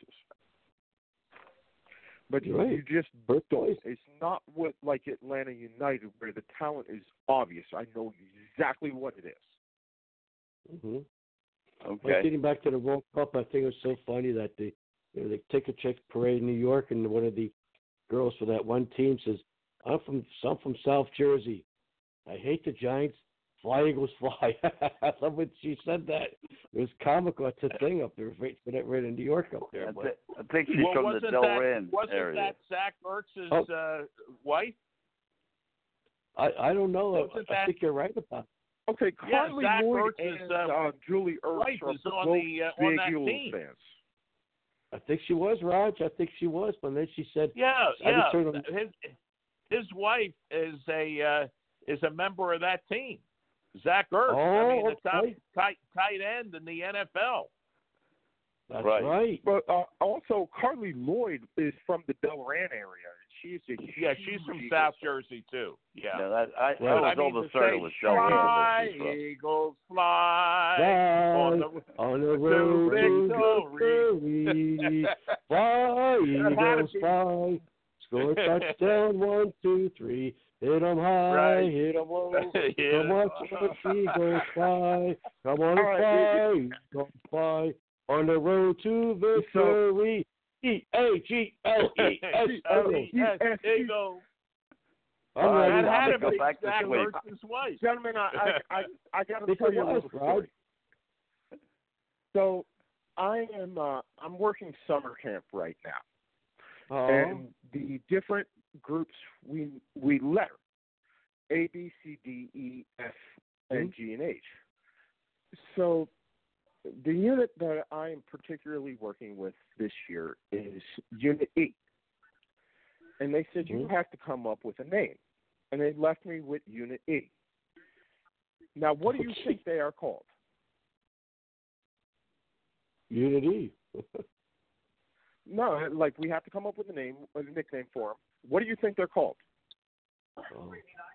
But you, right. you just don't. It's not what like Atlanta United where the talent is obvious. I know exactly what it is. Mm-hmm. Okay. Like getting back to the World Cup, I think it was so funny that the you know, the ticket check parade in New York, and one of the girls for that one team says, "I'm from I'm from South Jersey. I hate the Giants. Fly Eagles fly." I love when she said that. It was comical. It's a thing up there, right, right in New York up there. I, But th- I think she's well, from the Delran wasn't area. Wasn't that Zach Ertz's oh. uh, wife? I I don't know. Wasn't I, I that... think you're right about it. Okay, yeah, Carly Zach Lloyd Ertz's, and uh, uh, Julie Ertz wife are is on both the uh, big on that Eagles team. fans. I think she was, Raj. I think she was, but then she said, Yeah, I yeah. His his wife is a uh, is a member of that team. Zach Ertz, oh, I mean, the top okay. tight tight end in the N F L. That's right. right. But uh, also, Carly Lloyd is from the Delran area. She's a huge Yeah, she's from Eagles South fan. Jersey too. Yeah. Yeah, that, I, Right. I was I mean, almost to certain say, it was Delran. Fly, that she's from. Eagles, fly. Fly On the, on the road to victory. Fly, Eagles, fly. Score a touchdown, one, two, three. Hit 'em high, Right. hit 'em low. Yeah. Come on, Eagles, fly. Come on, All right. fly. Come fly. On the road to victory. E A G L E S Yes, Eagles. I'm Uh, ready. that had to go be back to Zach sleep. Ertz's wife. Gentlemen, I I, I, I got to Think tell it you a was, little story. right? So I am uh, I'm working summer camp right now, Oh. and the different groups we we letter A, B, C, D, E, F, and G, and H. So the unit that I am particularly working with this year is Unit E. And they said, you have to come up with a name. And they left me with Unit E. Now, what do you think they are called? Unity. No, like we have to come up with a name, a nickname for them. What do you think they're called? Oh.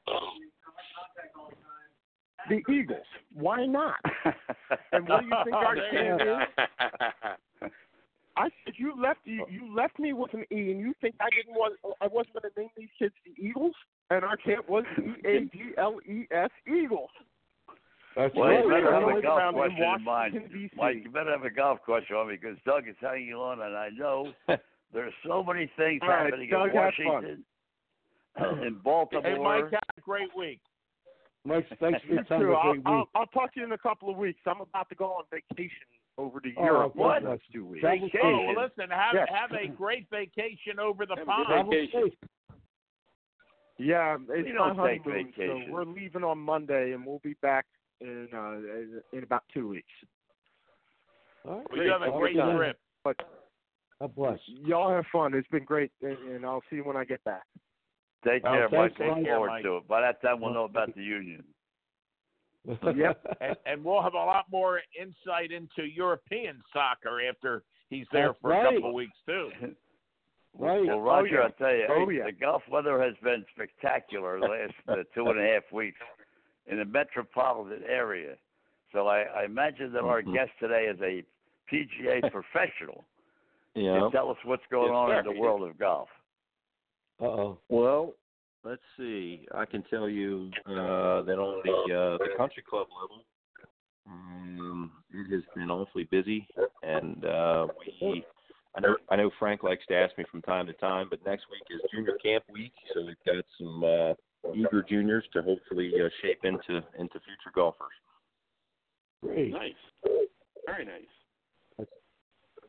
The Eagles. Why not? And what do you think our camp is? I said you left you, you left me with an E, and you think I didn't want I wasn't going to name these kids the Eagles? And our camp was E A G L E S Eagles. That's Well, right. you better have a Right. golf Around in question in Washington, mind. D C Mike, you better have a golf question on me because Doug is hanging on, and I know there's so many things All right, happening Doug, in have Washington, in Baltimore. Hey, Mike, have a great week. Mike, thanks for You your time. too. Have a I'll, great I'll, week. I'll talk to you in a couple of weeks. I'm about to go on vacation over to Oh, Europe what? for the next two weeks. Travel Oh, safe. well, listen, have Yeah. have a great vacation over the Have a pond. good Travel safe. Yeah, it's We my don't take honeymoon, so vacation. we're leaving on Monday, and we'll be back in uh, in about two weeks. All right. Well, you have a All great right. trip. But God bless. y'all have fun. It's been great, and, and I'll see you when I get back. Take Oh, care, thanks, Mike. Look Mike. forward Mike. to it. By that time, we'll know about the union. Yep. and, and we'll have a lot more insight into European soccer after he's there That's for right. a couple of weeks too. Right. Well, Roger, yeah. I'll tell you, Oh, yeah. the Gulf weather has been spectacular the last uh, two and a half weeks in the metropolitan area. So I, I imagine that our Mhm. guest today is a P G A professional. Yeah. Can tell us what's going Yes, on sir. in the world of golf. Uh-oh. Well, let's see. I can tell you uh, that on the uh, the country club level, um, it has been awfully busy, and uh, we. I know I know Frank likes to ask me from time to time, but next week is junior camp week, so we've got some uh, eager juniors to hopefully uh, shape into into future golfers. Great. Nice. Very nice.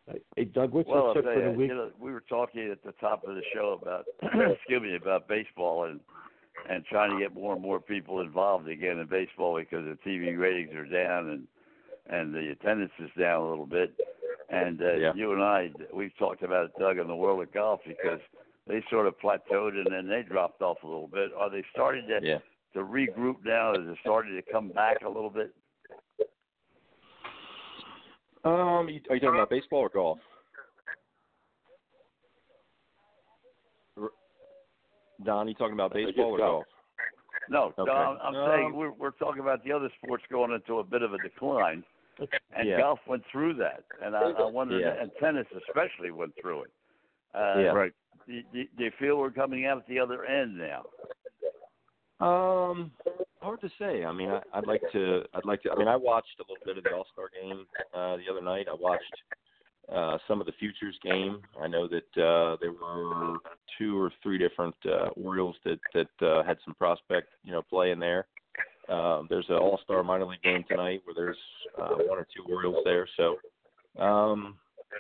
Hey, Doug, what's Well, your I'll tip tell for the you, week? you know, we were talking at the top of the show about, excuse me, about baseball and and trying to get more and more people involved again in baseball because the T V ratings are down and and the attendance is down a little bit. And uh, Yeah. you and I, we've talked about it, Doug, in the world of golf because they sort of plateaued and then they dropped off a little bit. Are they starting to Yeah. to regroup now? Is it starting to come back a little bit? Um, are you talking about baseball or golf? Don, you talking about baseball or golf? No, Okay. no I'm, I'm Um, saying we're we're talking about the other sports going into a bit of a decline, and Yeah. golf went through that, and I, I wonder, Yeah. and tennis especially went through it. Uh, Yeah. Right. Do, do, do you feel we're coming out at the other end now? Um, hard to say. I mean, I, I'd like to. I'd like to. I mean, I watched a little bit of the All Star game uh, the other night. I watched uh, some of the Futures game. I know that uh, there were two or three different uh, Orioles that that uh, had some prospect, you know, play in there. Um, there's an All Star minor league game tonight where there's uh, one or two Orioles there. So, um,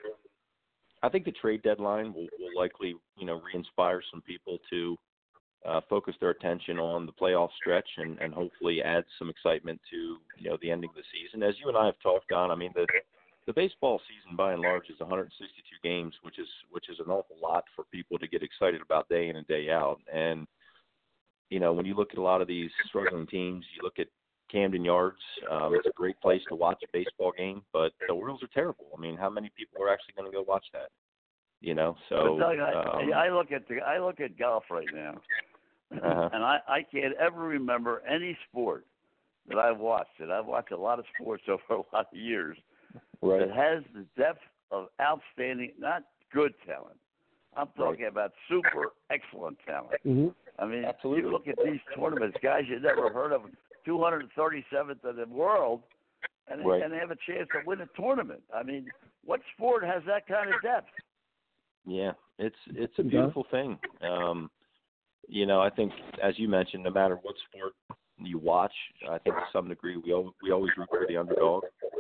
I think the trade deadline will, will likely, you know, re-inspire some people to uh, focus their attention on the playoff stretch and, and hopefully add some excitement to, you know, the ending of the season. As you and I have talked on, I mean, the the baseball season by and large is one hundred sixty-two games, which is which is an awful lot for people to get excited about day in and day out. And, you know, when you look at a lot of these struggling teams, you look at Camden Yards, um, it's a great place to watch a baseball game, but the Orioles are terrible. I mean, how many people are actually going to go watch that? You know, so But Doug, I, um, I look at the I look at golf right now, uh-huh. and I, I can't ever remember any sport that I've watched. And I've watched a lot of sports over a lot of years right. that has the depth of outstanding, not good talent. I'm talking Right. about super excellent talent. Mm-hmm. I mean, Absolutely. you look at these tournaments, guys you never heard of, two hundred thirty-seventh in the world, and they, Right. and they have a chance to win a tournament. I mean, what sport has that kind of depth? Yeah, it's it's a beautiful thing. Um, you know, I think as you mentioned, no matter what sport you watch, I think to some degree we al- we always root for the underdog.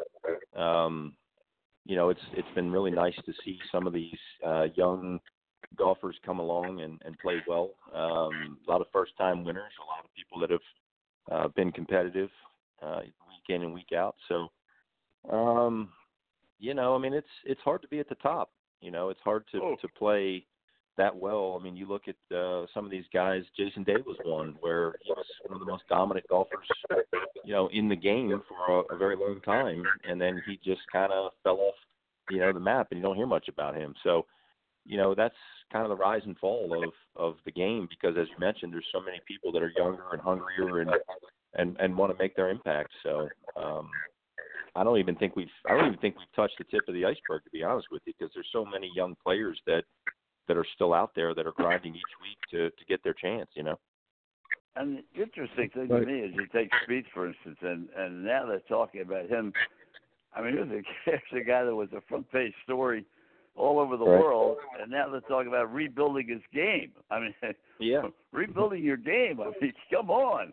Um, you know, it's it's been really nice to see some of these uh, young golfers come along and, and play well. Um, a lot of first time winners, a lot of people that have uh, been competitive uh, week in and week out. So, um, you know, I mean, it's it's hard to be at the top. You know, it's hard to, Oh. to play that well. I mean, you look at uh, some of these guys. Jason Day was one where he was one of the most dominant golfers, you know, in the game for a, a very long time, and then he just kind of fell off, you know, the map, and you don't hear much about him. So, you know, that's kind of the rise and fall of, of the game because, as you mentioned, there's so many people that are younger and hungrier and and, and want to make their impact. So, um, I don't even think we've I don't even think we've touched the tip of the iceberg, to be honest with you, because there's so many young players that, that are still out there that are grinding each week to, to get their chance, you know. And the interesting thing Right. to me is you take Spieth, for instance, and, and now they're talking about him. I mean, there's a, there's a guy that was a front page story all over the Right. world, and now they're talking about rebuilding his game. I mean, Yeah. rebuilding your game. I mean, come on.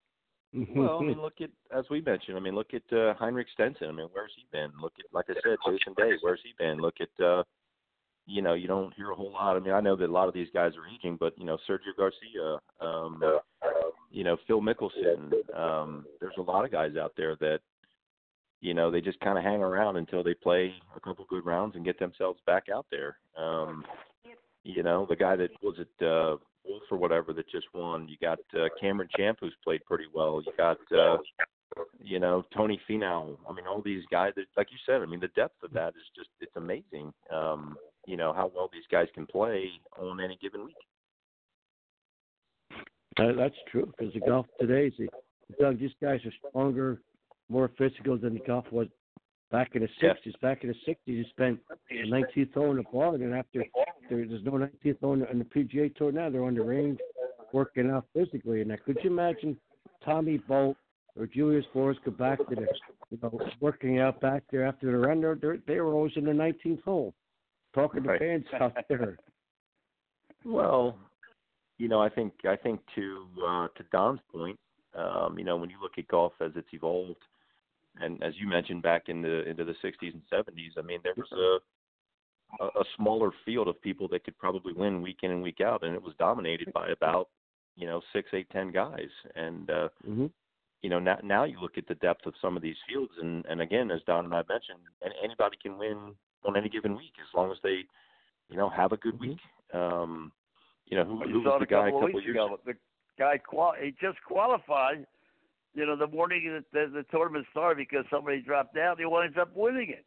Well, I mean, look at, as we mentioned, I mean, look at uh, Heinrich Stenson. I mean, where's he been? Look at, like I said, Jason Day. Where's he been? Look at, uh, you know, you don't hear a whole lot. I mean, I know that a lot of these guys are aging, but, you know, Sergio Garcia, um, you know, Phil Mickelson. Um, there's a lot of guys out there that, you know, they just kind of hang around until they play a couple good rounds and get themselves back out there. Um, you know, the guy that was it, uh, Wolf or whatever that just won. You got uh, Cameron Champ, who's played pretty well. You got, uh, you know, Tony Finau. I mean, all these guys that, like you said, I mean, the depth of that is just, it's amazing. Um, you know, how well these guys can play on any given week. That, that's true because the golf today, see, Doug, these guys are stronger, more physical than the golf was back in the Yeah. sixties. Back in the sixties, you spent the nineteenth hole in the ball, and after there, there's no nineteenth hole in the P G A Tour now, they're on the range working out physically. And now, could you imagine Tommy Bolt or Julius Forrest go back to the, you know, working out back there after the run? They're, they were always in the nineteenth hole, talking to Right. fans out there. Well, you know, I think I think to uh, to Don's point, um, you know, when you look at golf as it's evolved, and as you mentioned back in the into the sixties and seventies, I mean, there was a a, a smaller field of people that could probably win week in and week out, and it was dominated by about, you know, six, eight, ten guys. And, uh, Mm-hmm. you know, now, now you look at the depth of some of these fields, and, and again, as Don and I mentioned, anybody can win on any given week as long as they, you know, have a good week. Um, you know, who, Well, who you saw was the it a guy a couple couple of weeks years ago. The guy qual- he just qualified, you know, the morning that the, the tournament started because somebody dropped out. He winds up winning it.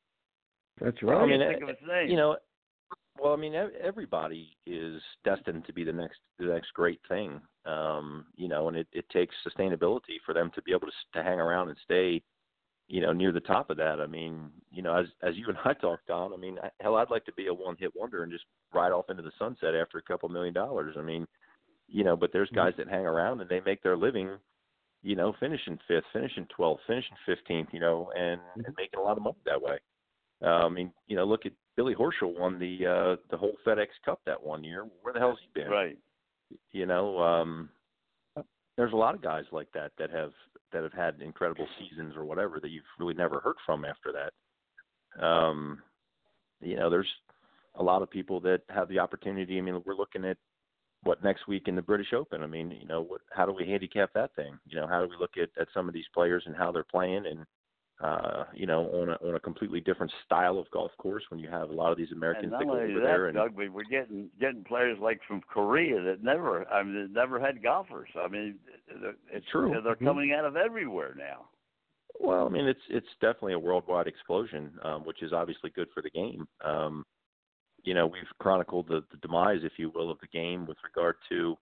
That's Well, right. I mean, think of his name. you know, well, I mean, ev- everybody is destined to be the next the next great thing, um, you know, and it, it takes sustainability for them to be able to, s- to hang around and stay, you know, near the top of that. I mean, you know, as as you and I talked, Don, I mean, I- hell, I'd like to be a one-hit wonder and just ride off into the sunset after a couple million dollars. I mean, you know, but there's guys that hang around and they make their living, you know, finishing fifth, finishing twelfth, finishing fifteenth, you know, and, and making a lot of money that way. Uh, I mean, you know, look at Billy Horschel won the uh, the whole FedEx Cup that one year. Where the hell's he been? Right. You know, um, there's a lot of guys like that that have that have had incredible seasons or whatever that you've really never heard from after that. Um, you know, there's a lot of people that have the opportunity. I mean, we're looking at what next week in the British Open. I mean, you know, what, how do we handicap that thing? You know, how do we look at, at some of these players and how they're playing and uh, you know, on a on a completely different style of golf course when you have a lot of these Americans And not that go only over that, there. And Doug, we we're getting getting players like from Korea that never, I mean, that never had golfers. I mean, it's True. They're Mm-hmm. coming out of everywhere now. Well, I mean, it's it's definitely a worldwide explosion, um, which is obviously good for the game. Um, you know, we've chronicled the, the demise, if you will, of the game with regard to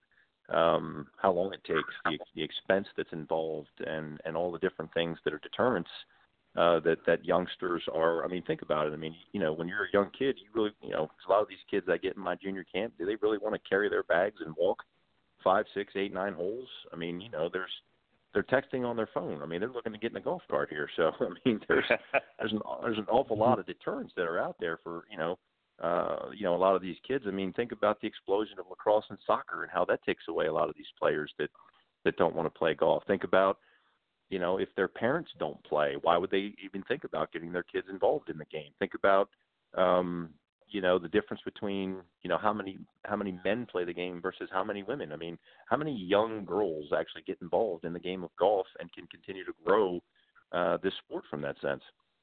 um, how long it takes, the, the expense that's involved, and, and all the different things that are deterrents uh, that that youngsters are. I mean, think about it. I mean, you know, when you're a young kid, you really, you know, 'cause a lot of these kids I get in my junior camp, do they really want to carry their bags and walk five, six, eight, nine holes? I mean, you know, there's they're texting on their phone. I mean, they're looking to get in a golf cart here. So, I mean, there's there's an there's an awful lot of deterrents that are out there for, you know, uh, you know, a lot of these kids. I mean, think about the explosion of lacrosse and soccer and how that takes away a lot of these players that that don't want to play golf. Think about, you know, if their parents don't play, why would they even think about getting their kids involved in the game? Think about, um, you know, the difference between, you know, how many how many men play the game versus how many women. I mean, how many young girls actually get involved in the game of golf and can continue to grow uh, this sport from that sense?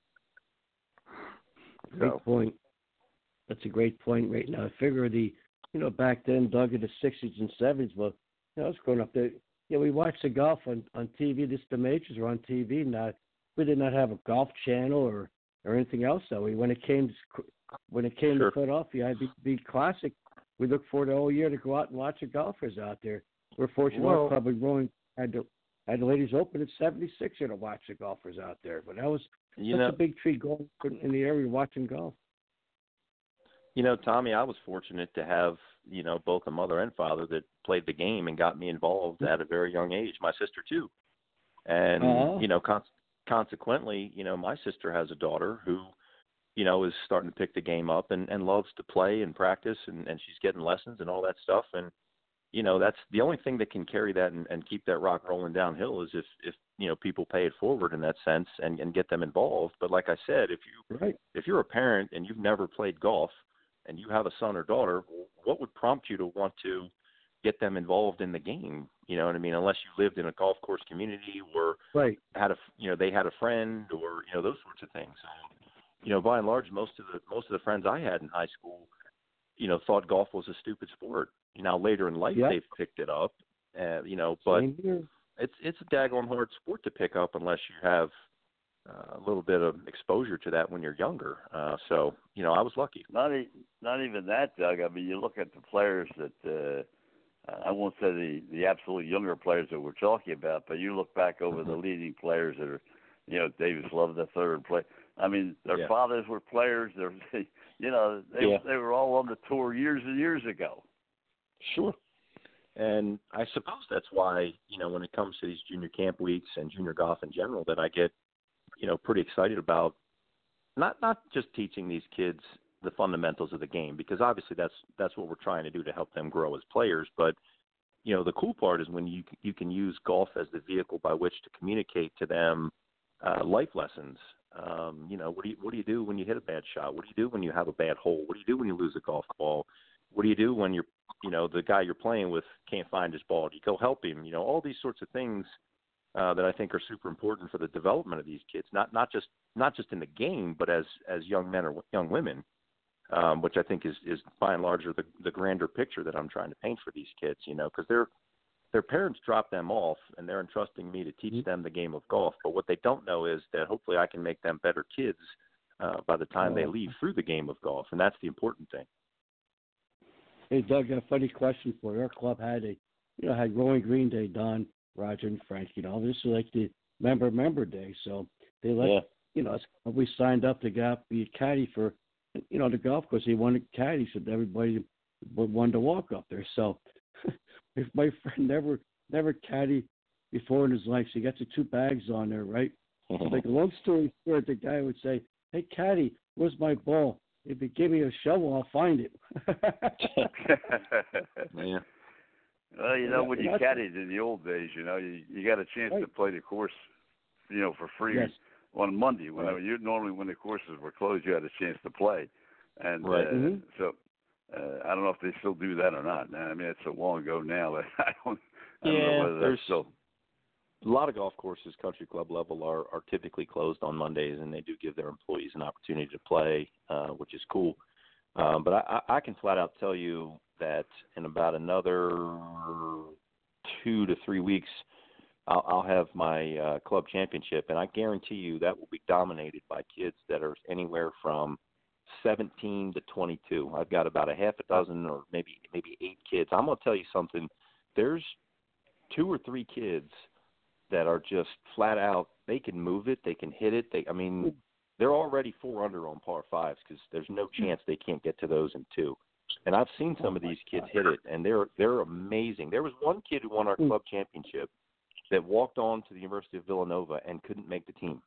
Great So. point. That's a great point right now. I figure the, you know, back then, Doug, in the sixties and seventies, well, you know, I was growing up there. You know, we watched the golf on, on T V. This the majors were on T V. Not, we did not have a golf channel or, or anything else. So we, when it came to, when it came Sure. to Philadelphia, I'd be, be classic. We look forward all year to go out and watch the golfers out there. We're fortunate Well- our club was growing. Had the had the ladies open at seventy-six here to watch the golfers out there. But that was You such know, a big treat going in the area watching golf. You know, Tommy, I was fortunate to have, you know, both a mother and father that played the game and got me involved at a very young age. My sister, too. And, Oh. you know, con- consequently, you know, my sister has a daughter who, you know, is starting to pick the game up and, and loves to play and practice, and, and she's getting lessons and all that stuff. And, you know, that's the only thing that can carry that and, and keep that rock rolling downhill is if, if, you know, people pay it forward in that sense and, and get them involved. But like I said, if you, Right. if you're a parent and you've never played golf, and you have a son or daughter, what would prompt you to want to get them involved in the game? You know what I mean? Unless you lived in a golf course community or Right. had a, you know, they had a friend or, you know, those sorts of things. And, you know, by and large, most of the, most of the friends I had in high school, you know, thought golf was a stupid sport. Now later in life, Yep. they've picked it up, uh, you know, but Same here. it's, it's a daggone hard sport to pick up unless you have Uh, a little bit of exposure to that when you're younger. Uh, so, you know, I was lucky. Not e- not even that, Doug. I mean, you look at the players that uh, I won't say the the absolute younger players that we're talking about, but you look back over Mm-hmm. the leading players that are, you know, Davis Love the third play. I mean, their Yeah. fathers were players. They're, you know, they Yeah. they were all on the tour years and years ago. Sure. And I suppose that's why, you know, when it comes to these junior camp weeks and junior golf in general, that I get, you know, pretty excited about not not just teaching these kids the fundamentals of the game, because obviously that's that's what we're trying to do to help them grow as players. But, you know, the cool part is when you you can use golf as the vehicle by which to communicate to them uh, life lessons. Um, you know, what do you what do you do when you hit a bad shot? What do you do when you have a bad hole? What do you do when you lose a golf ball? What do you do when you're, you know, the guy you're playing with can't find his ball? Do you go help him? You know, all these sorts of things uh, that I think are super important for the development of these kids. Not not just not just in the game, but as as young men or young women, um, which I think is is by and large the the grander picture that I'm trying to paint for these kids. You know, because they're their parents drop them off, and they're entrusting me to teach mm-hmm. them the game of golf. But what they don't know is that hopefully I can make them better kids uh, by the time oh. they leave through the game of golf, and that's the important thing. Hey, Doug, a funny question for you. Our club had a, you know, had Rolling Green Day, Don, Roger, and Frank. You know, this is like the member member day, so they let yeah. you know we signed up to go be a caddy for, you know, the golf course. They wanted caddies, so everybody wanted to walk up there. So. If my friend never never caddied before in his life, so he got the two bags on there, right? So like a long story short, the guy would say, "Hey, caddy, where's my ball? If you give me a shovel, I'll find it." Yeah. Well, you know, when you caddied in the old days, you know, you you got a chance right. to play the course, you know, for free yes. on Monday. When right. you normally when the courses were closed, you had a chance to play, and right. uh, mm-hmm. so. Uh, I don't know if they still do that or not. I mean, it's so long ago now that I don't, I don't yeah, know whether there's that's still. A lot of golf courses, country club level, are, are typically closed on Mondays, and they do give their employees an opportunity to play, uh, which is cool. Um, but I, I can flat out tell you that in about another two to three weeks, I'll, I'll have my uh, club championship, and I guarantee you that will be dominated by kids that are anywhere from seventeen to twenty-two. I've got about a half a dozen or maybe maybe eight kids. I'm going to tell you something. There's two or three kids that are just flat out. They can move it. They can hit it. They, I mean, they're already four under on par fives because there's no chance they can't get to those in two. And I've seen some of these kids hit it, and they're they're amazing. There was one kid who won our club championship that walked on to the University of Villanova and couldn't make the team.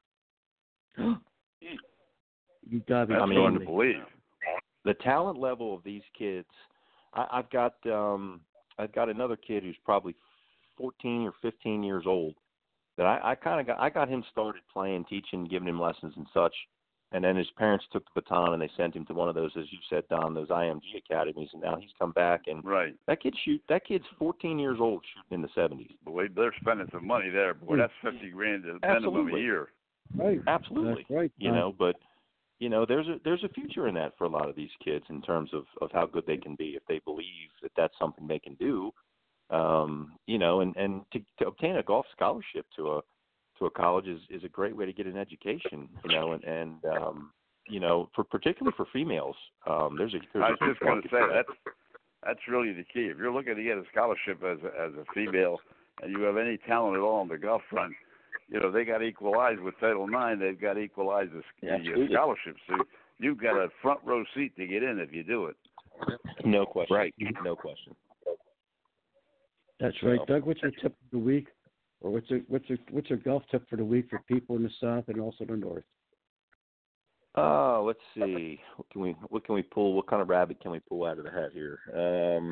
You got That's I mean, hard to believe. The talent level of these kids. I, I've got um, I've got another kid who's probably fourteen or fifteen years old. That I, I kind of got. I got him started playing, teaching, giving him lessons and such. And then his parents took the baton and they sent him to one of those, as you said, Don, those I M G academies. And now he's come back and right. that kid shoot. That kid's fourteen years old, shooting in the seventies. Boy, they're spending some money there. Boy, that's fifty grand a minimum a year. Right. Absolutely. That's right. You know, but. You know, there's a there's a future in that for a lot of these kids in terms of, of how good they can be if they believe that that's something they can do. Um, you know, and, and to, to obtain a golf scholarship to a to a college is, is a great way to get an education. You know, and, and um, you know, for particularly for females, um, there's a. There's I was a just going to say that. that's that's really the key. If you're looking to get a scholarship as a, as a female and you have any talent at all on the golf front. You know, they got equalized with Title nine. They've got equalized the, the scholarships. So you've got a front row seat to get in if you do it. No question. Right. No question. That's right. So, Doug, what's your tip of the week? Or what's your, what's your, what's your golf tip for the week for people in the South and also the North? Oh, uh, let's see. What can we what can we pull? What kind of rabbit can we pull out of the hat here? Um,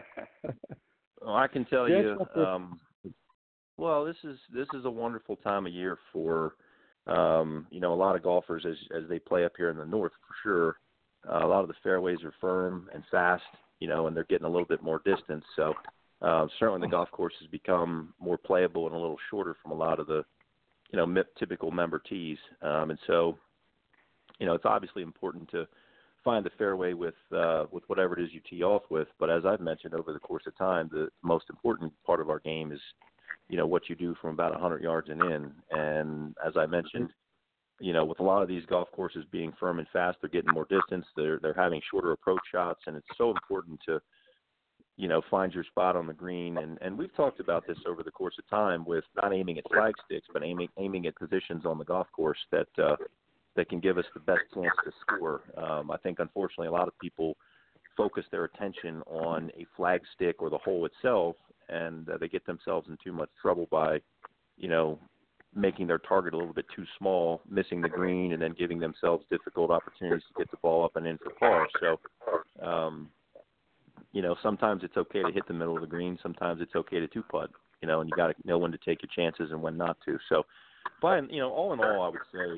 well, I can tell you. Um, Well, this is this is a wonderful time of year for, um, you know, a lot of golfers as as they play up here in the north for sure. Uh, a lot of the fairways are firm and fast, you know, and they're getting a little bit more distance. So uh, certainly the golf course has become more playable and a little shorter from a lot of the, you know, typical member tees. Um, and so, you know, it's obviously important to find the fairway with uh, with whatever it is you tee off with. But as I've mentioned over the course of time, the most important part of our game is, you know, what you do from about one hundred yards and in. And as I mentioned, you know, with a lot of these golf courses being firm and fast, they're getting more distance. They're they're having shorter approach shots, and it's so important to, you know, find your spot on the green. And, and we've talked about this over the course of time with not aiming at flag sticks, but aiming aiming at positions on the golf course that uh, that can give us the best chance to score. Um, I think, unfortunately, a lot of people focus their attention on a flag stick or the hole itself, and uh, they get themselves in too much trouble by, you know, making their target a little bit too small, missing the green, and then giving themselves difficult opportunities to get the ball up and in for par. So, um, you know, sometimes it's okay to hit the middle of the green. Sometimes it's okay to two-putt, you know, and you got to know when to take your chances and when not to. So, by, you know, all in all, I would say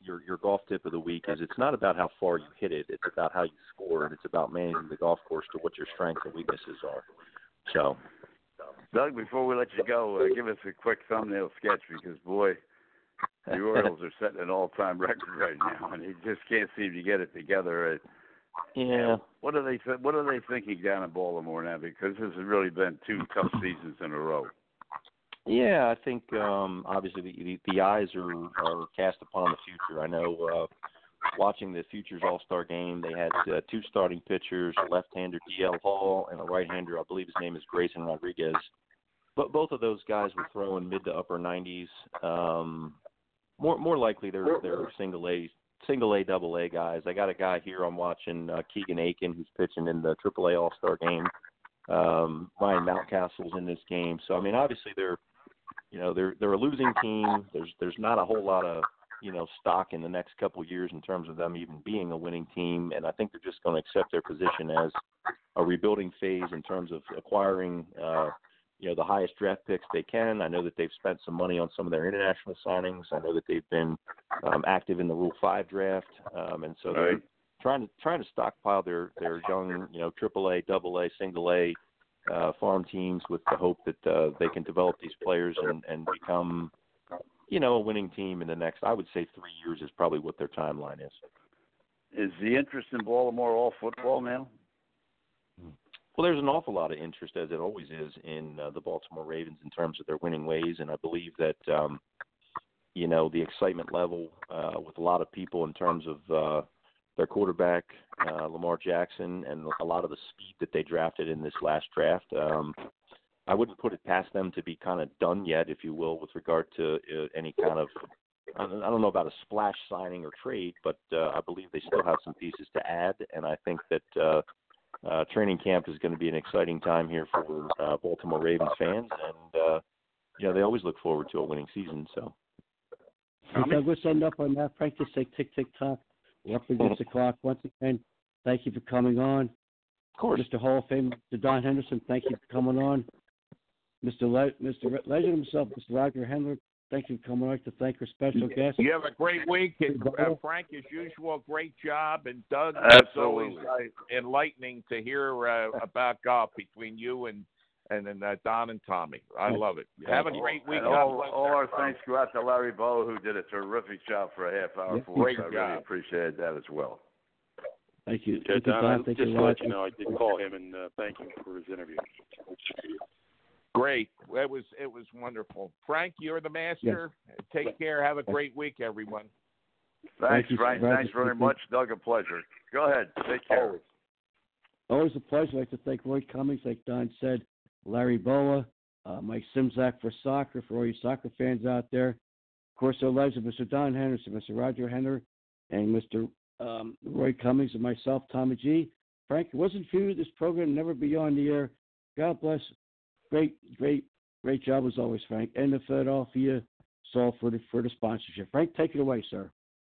your your golf tip of the week is it's not about how far you hit it. It's about how you score, and it's about managing the golf course to what your strengths and weaknesses are. So, Doug, before we let you go, uh, give us a quick thumbnail sketch because, boy, the Orioles are setting an all-time record right now, and he just can't seem to get it together. Uh, yeah. What are they th- What are they thinking down in Baltimore now? Because this has really been two tough seasons in a row. Yeah, I think um, obviously the, the the eyes are are cast upon the future. I know uh, watching the Futures All-Star game, they had uh, two starting pitchers, a left-hander D L Hall and a right-hander, I believe his name is Grayson Rodriguez. But both of those guys were throwing mid to upper nineties. Um, more more likely they're they're single A single A double A guys. I got a guy here I'm watching, uh, Keegan Aiken, who's pitching in the triple A All-Star game. Um, Ryan Mountcastle's in this game. So I mean, obviously they're you know they're they're a losing team. There's there's not a whole lot of you know stock in the next couple of years in terms of them even being a winning team, and I think they're just going to accept their position as a rebuilding phase in terms of acquiring uh, you know the highest draft picks they can. I know that they've spent some money on some of their international signings. I know that they've been um, active in the Rule Five draft, um, and so they're Right. trying to trying to stockpile their their young you know triple A, double A, single A uh, farm teams with the hope that uh, they can develop these players and, and become you know a winning team in the next, I would say, three years is probably what their timeline is. Is the interest in Baltimore all football now? Well, there's an awful lot of interest, as it always is, in uh, the Baltimore Ravens in terms of their winning ways, and I believe that um, you know the excitement level uh, with a lot of people in terms of uh, their quarterback, uh, Lamar Jackson, and a lot of the speed that they drafted in this last draft. Um, I wouldn't put it past them to be kind of done yet, if you will, with regard to uh, any kind of, I don't know about a splash signing or trade, but uh, I believe they still have some pieces to add, and I think that uh, uh, training camp is going to be an exciting time here for uh, Baltimore Ravens fans, and uh, you know they always look forward to a winning season. So, I'm going to end up on that. Frank, just say tick, tick, tock. We're up against the clock once again. Thank you for coming on. Of course. Mister Hall of Fame, Mister Don Henderson, thank you for coming on. Mister Le- Mister Legend himself, Mister Roger Hendler, thank you for coming on. I'd like to thank our special guest. You have a great week. And, uh, Frank, as usual, great job. And Doug, Absolutely. it's always uh, enlightening to hear uh, about golf between you and and then uh, Don and Tommy. I love it. Have a great week. And all, all our thanks go out to Larry Bow, who did a terrific job for a half hour Yeah. for Great us. I job. really appreciated that as well. Thank you. Yeah, Thank you, Don, Don. I- Thank just you, to let Roger. you know, I did call him and uh, thank him for his interview. Great. It was it was wonderful. Frank, you're the master. Take care. Have a great week, everyone. Thanks, Thank you, Frank. Roger. Thanks very much. Doug, a pleasure. Go ahead. Take care. Always. Always a pleasure. I'd like to thank Roy Cummings, like Don said, Larry Boa, uh, Mike Simzak for soccer, for all you soccer fans out there. Of course, our legend, Mister Don Henderson, Mister Roger Henner, and Mister Um, Roy Cummings, and myself, Tommy G. Frank, it wasn't for you, this program never be on the air. God bless. Great, great, great job as always, Frank. And the Philadelphia Soul for the, for the sponsorship. Frank, take it away, sir.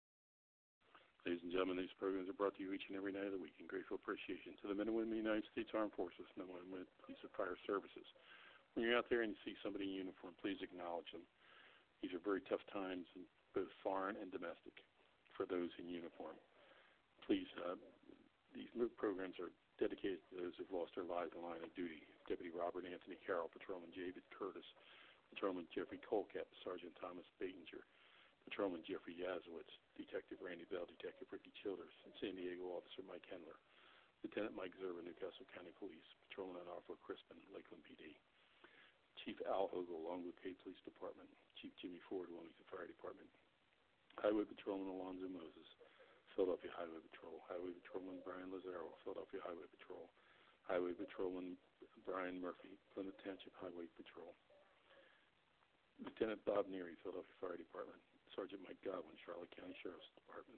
Ladies and gentlemen, these programs are brought to you each and every night of the week in grateful appreciation to the men and women of the United States Armed Forces, men and women of police and fire services. When you're out there and you see somebody in uniform, please acknowledge them. These are very tough times, in both foreign and domestic, for those in uniform. Please, uh, these programs are dedicated to those who've lost their lives in line of duty. Deputy Robert Anthony Carroll, Patrolman David Curtis, Patrolman Jeffrey Colcap, Sergeant Thomas Batinger, Patrolman Jeffrey Yazowitz, Detective Randy Bell, Detective Ricky Childers, and San Diego Officer Mike Hendler, Lieutenant Mike Zerba, Newcastle County Police, Patrolman Arthur Crispin, Lakeland P D, Chief Al Hogle, Longwood Cape Police Department, Chief Jimmy Ford, Wilmington Fire Department, Highway Patrolman Alonzo Moses, Philadelphia Highway Patrol, Highway Patrolman Brian Lazaro, Philadelphia Highway Patrol, Highway Patrolman Brian Murphy, Plymouth Township Highway Patrol, Lieutenant Bob Neary, Philadelphia Fire Department, Sergeant Mike Godwin, Charlotte County Sheriff's Department,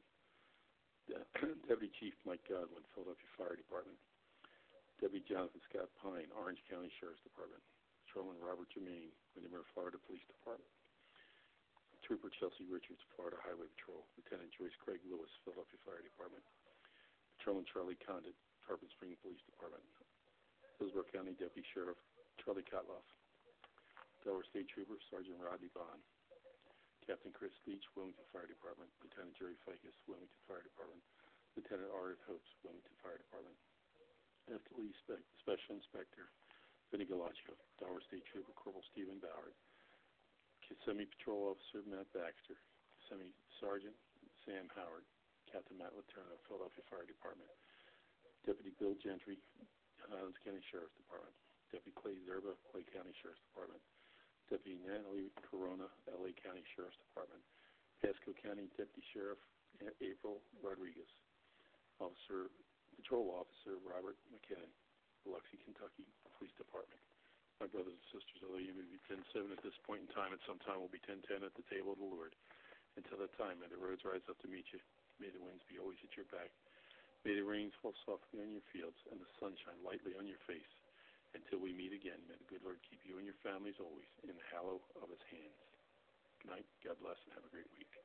Deputy Chief Mike Godwin, Philadelphia Fire Department, Deputy Jonathan Scott Pine, Orange County Sheriff's Department, Patrolman Robert Germain, Windermere, Florida Police Department, Trooper Chelsea Richards, Florida Highway Patrol, Lieutenant Joyce Craig Lewis, Philadelphia Fire Department, Patrolman Charlie Condit, Tarpon Spring Police Department, Hillsborough County Deputy Sheriff Charlie Kotloff, Delaware State Trooper Sergeant Rodney Bond, Captain Chris Leach, Wilmington Fire Department. Lieutenant Jerry Ficus, Wilmington Fire Department. Lieutenant Art Hopes, Wilmington Fire Department. F Police Spe- Special Inspector Vinny Galaccio, Delaware State Trooper Corporal Stephen Ballard, Kissimmee Patrol Officer Matt Baxter, Kissimmee Sergeant Sam Howard, Captain Matt Letourneau, Philadelphia Fire Department, Deputy Bill Gentry, Highlands County Sheriff's Department, Deputy Clay Zerba, Clay County Sheriff's Department, Deputy Natalie Corona, L A County Sheriff's Department, Pasco County Deputy Sheriff April Rodriguez, Officer Patrol Officer Robert McKinnon, Biloxi, Kentucky Police Department. My brothers and sisters, although you may be ten seven at this point in time, at some time we'll be ten ten at the table of the Lord. Until that time, may the roads rise up to meet you. May the winds be always at your back. May the rains fall softly on your fields and the sun shine lightly on your face. Until we meet again, may the good Lord keep you and your families always in the hallow of his hands. Good night. God bless and have a great week.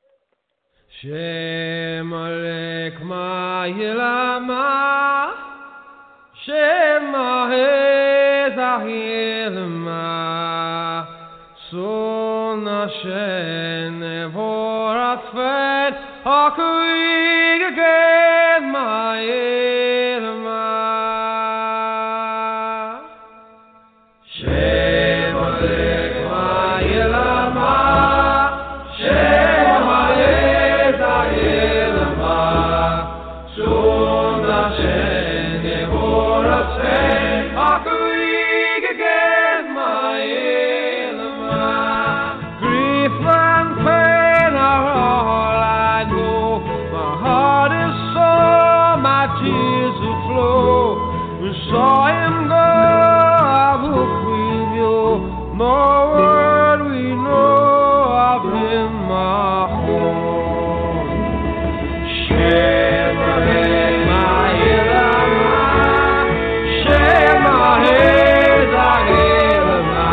Shem Alek Ma'ilama Shema Hezahilma Sona Shene Voratfet Akuig again Ma'ilma Shem Alek Ma'ilama Shem Hezahilma Sona Shene Voratfet Akuig again Ma'ilma Grief and pain are all I know. My heart is sore, my tears will flow. We saw him go, I will grieve you. No word we know of him, my home. Shema Hezahilma, Shema Hezahilma,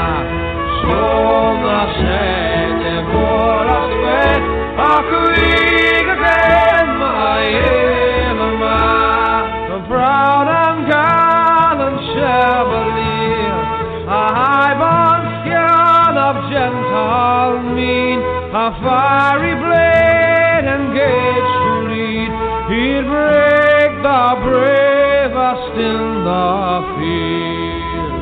Sona Shene Voratfet Akuig again Ma'ilma. The proud and gallant Chevalier, a high-born scion of gentle mien, a fiery blade engaged to lead, he'd break the bravest in the field.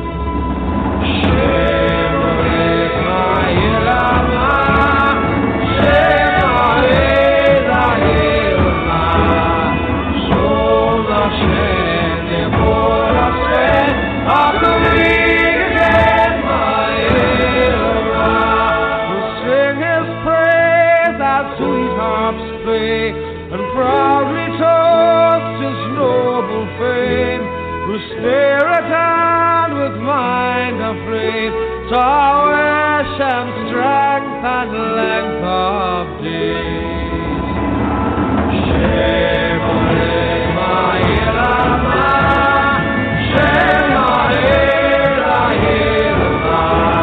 Shema Hezahilma, Shema Hezahilma, Sona Shene Voratfet Akuig again Ma'ilma. We'll sing his praise as sweet harps play, and proudly toast his noble fame. With spirit and with mind afraid, prowess and strength and length of days. Shema Hezahilma, Shema Hezahilma,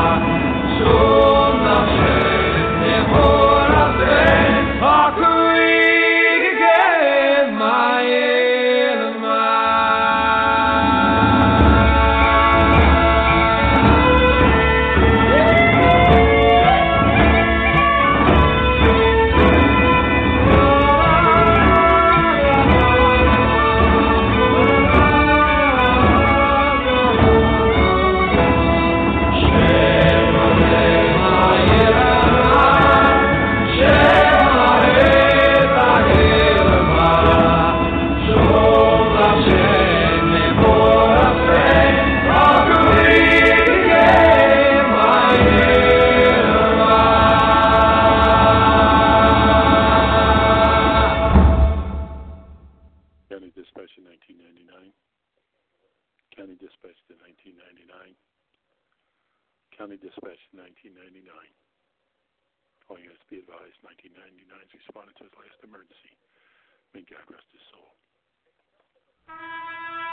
Sona Shene Voratfet Akuig again Ma'ilma. County Dispatch in nineteen ninety-nine. County Dispatch in nineteen ninety-nine. County Dispatch in nineteen ninety-nine. All units be advised, nineteen ninety-nine's responded to his last emergency. May God rest his soul.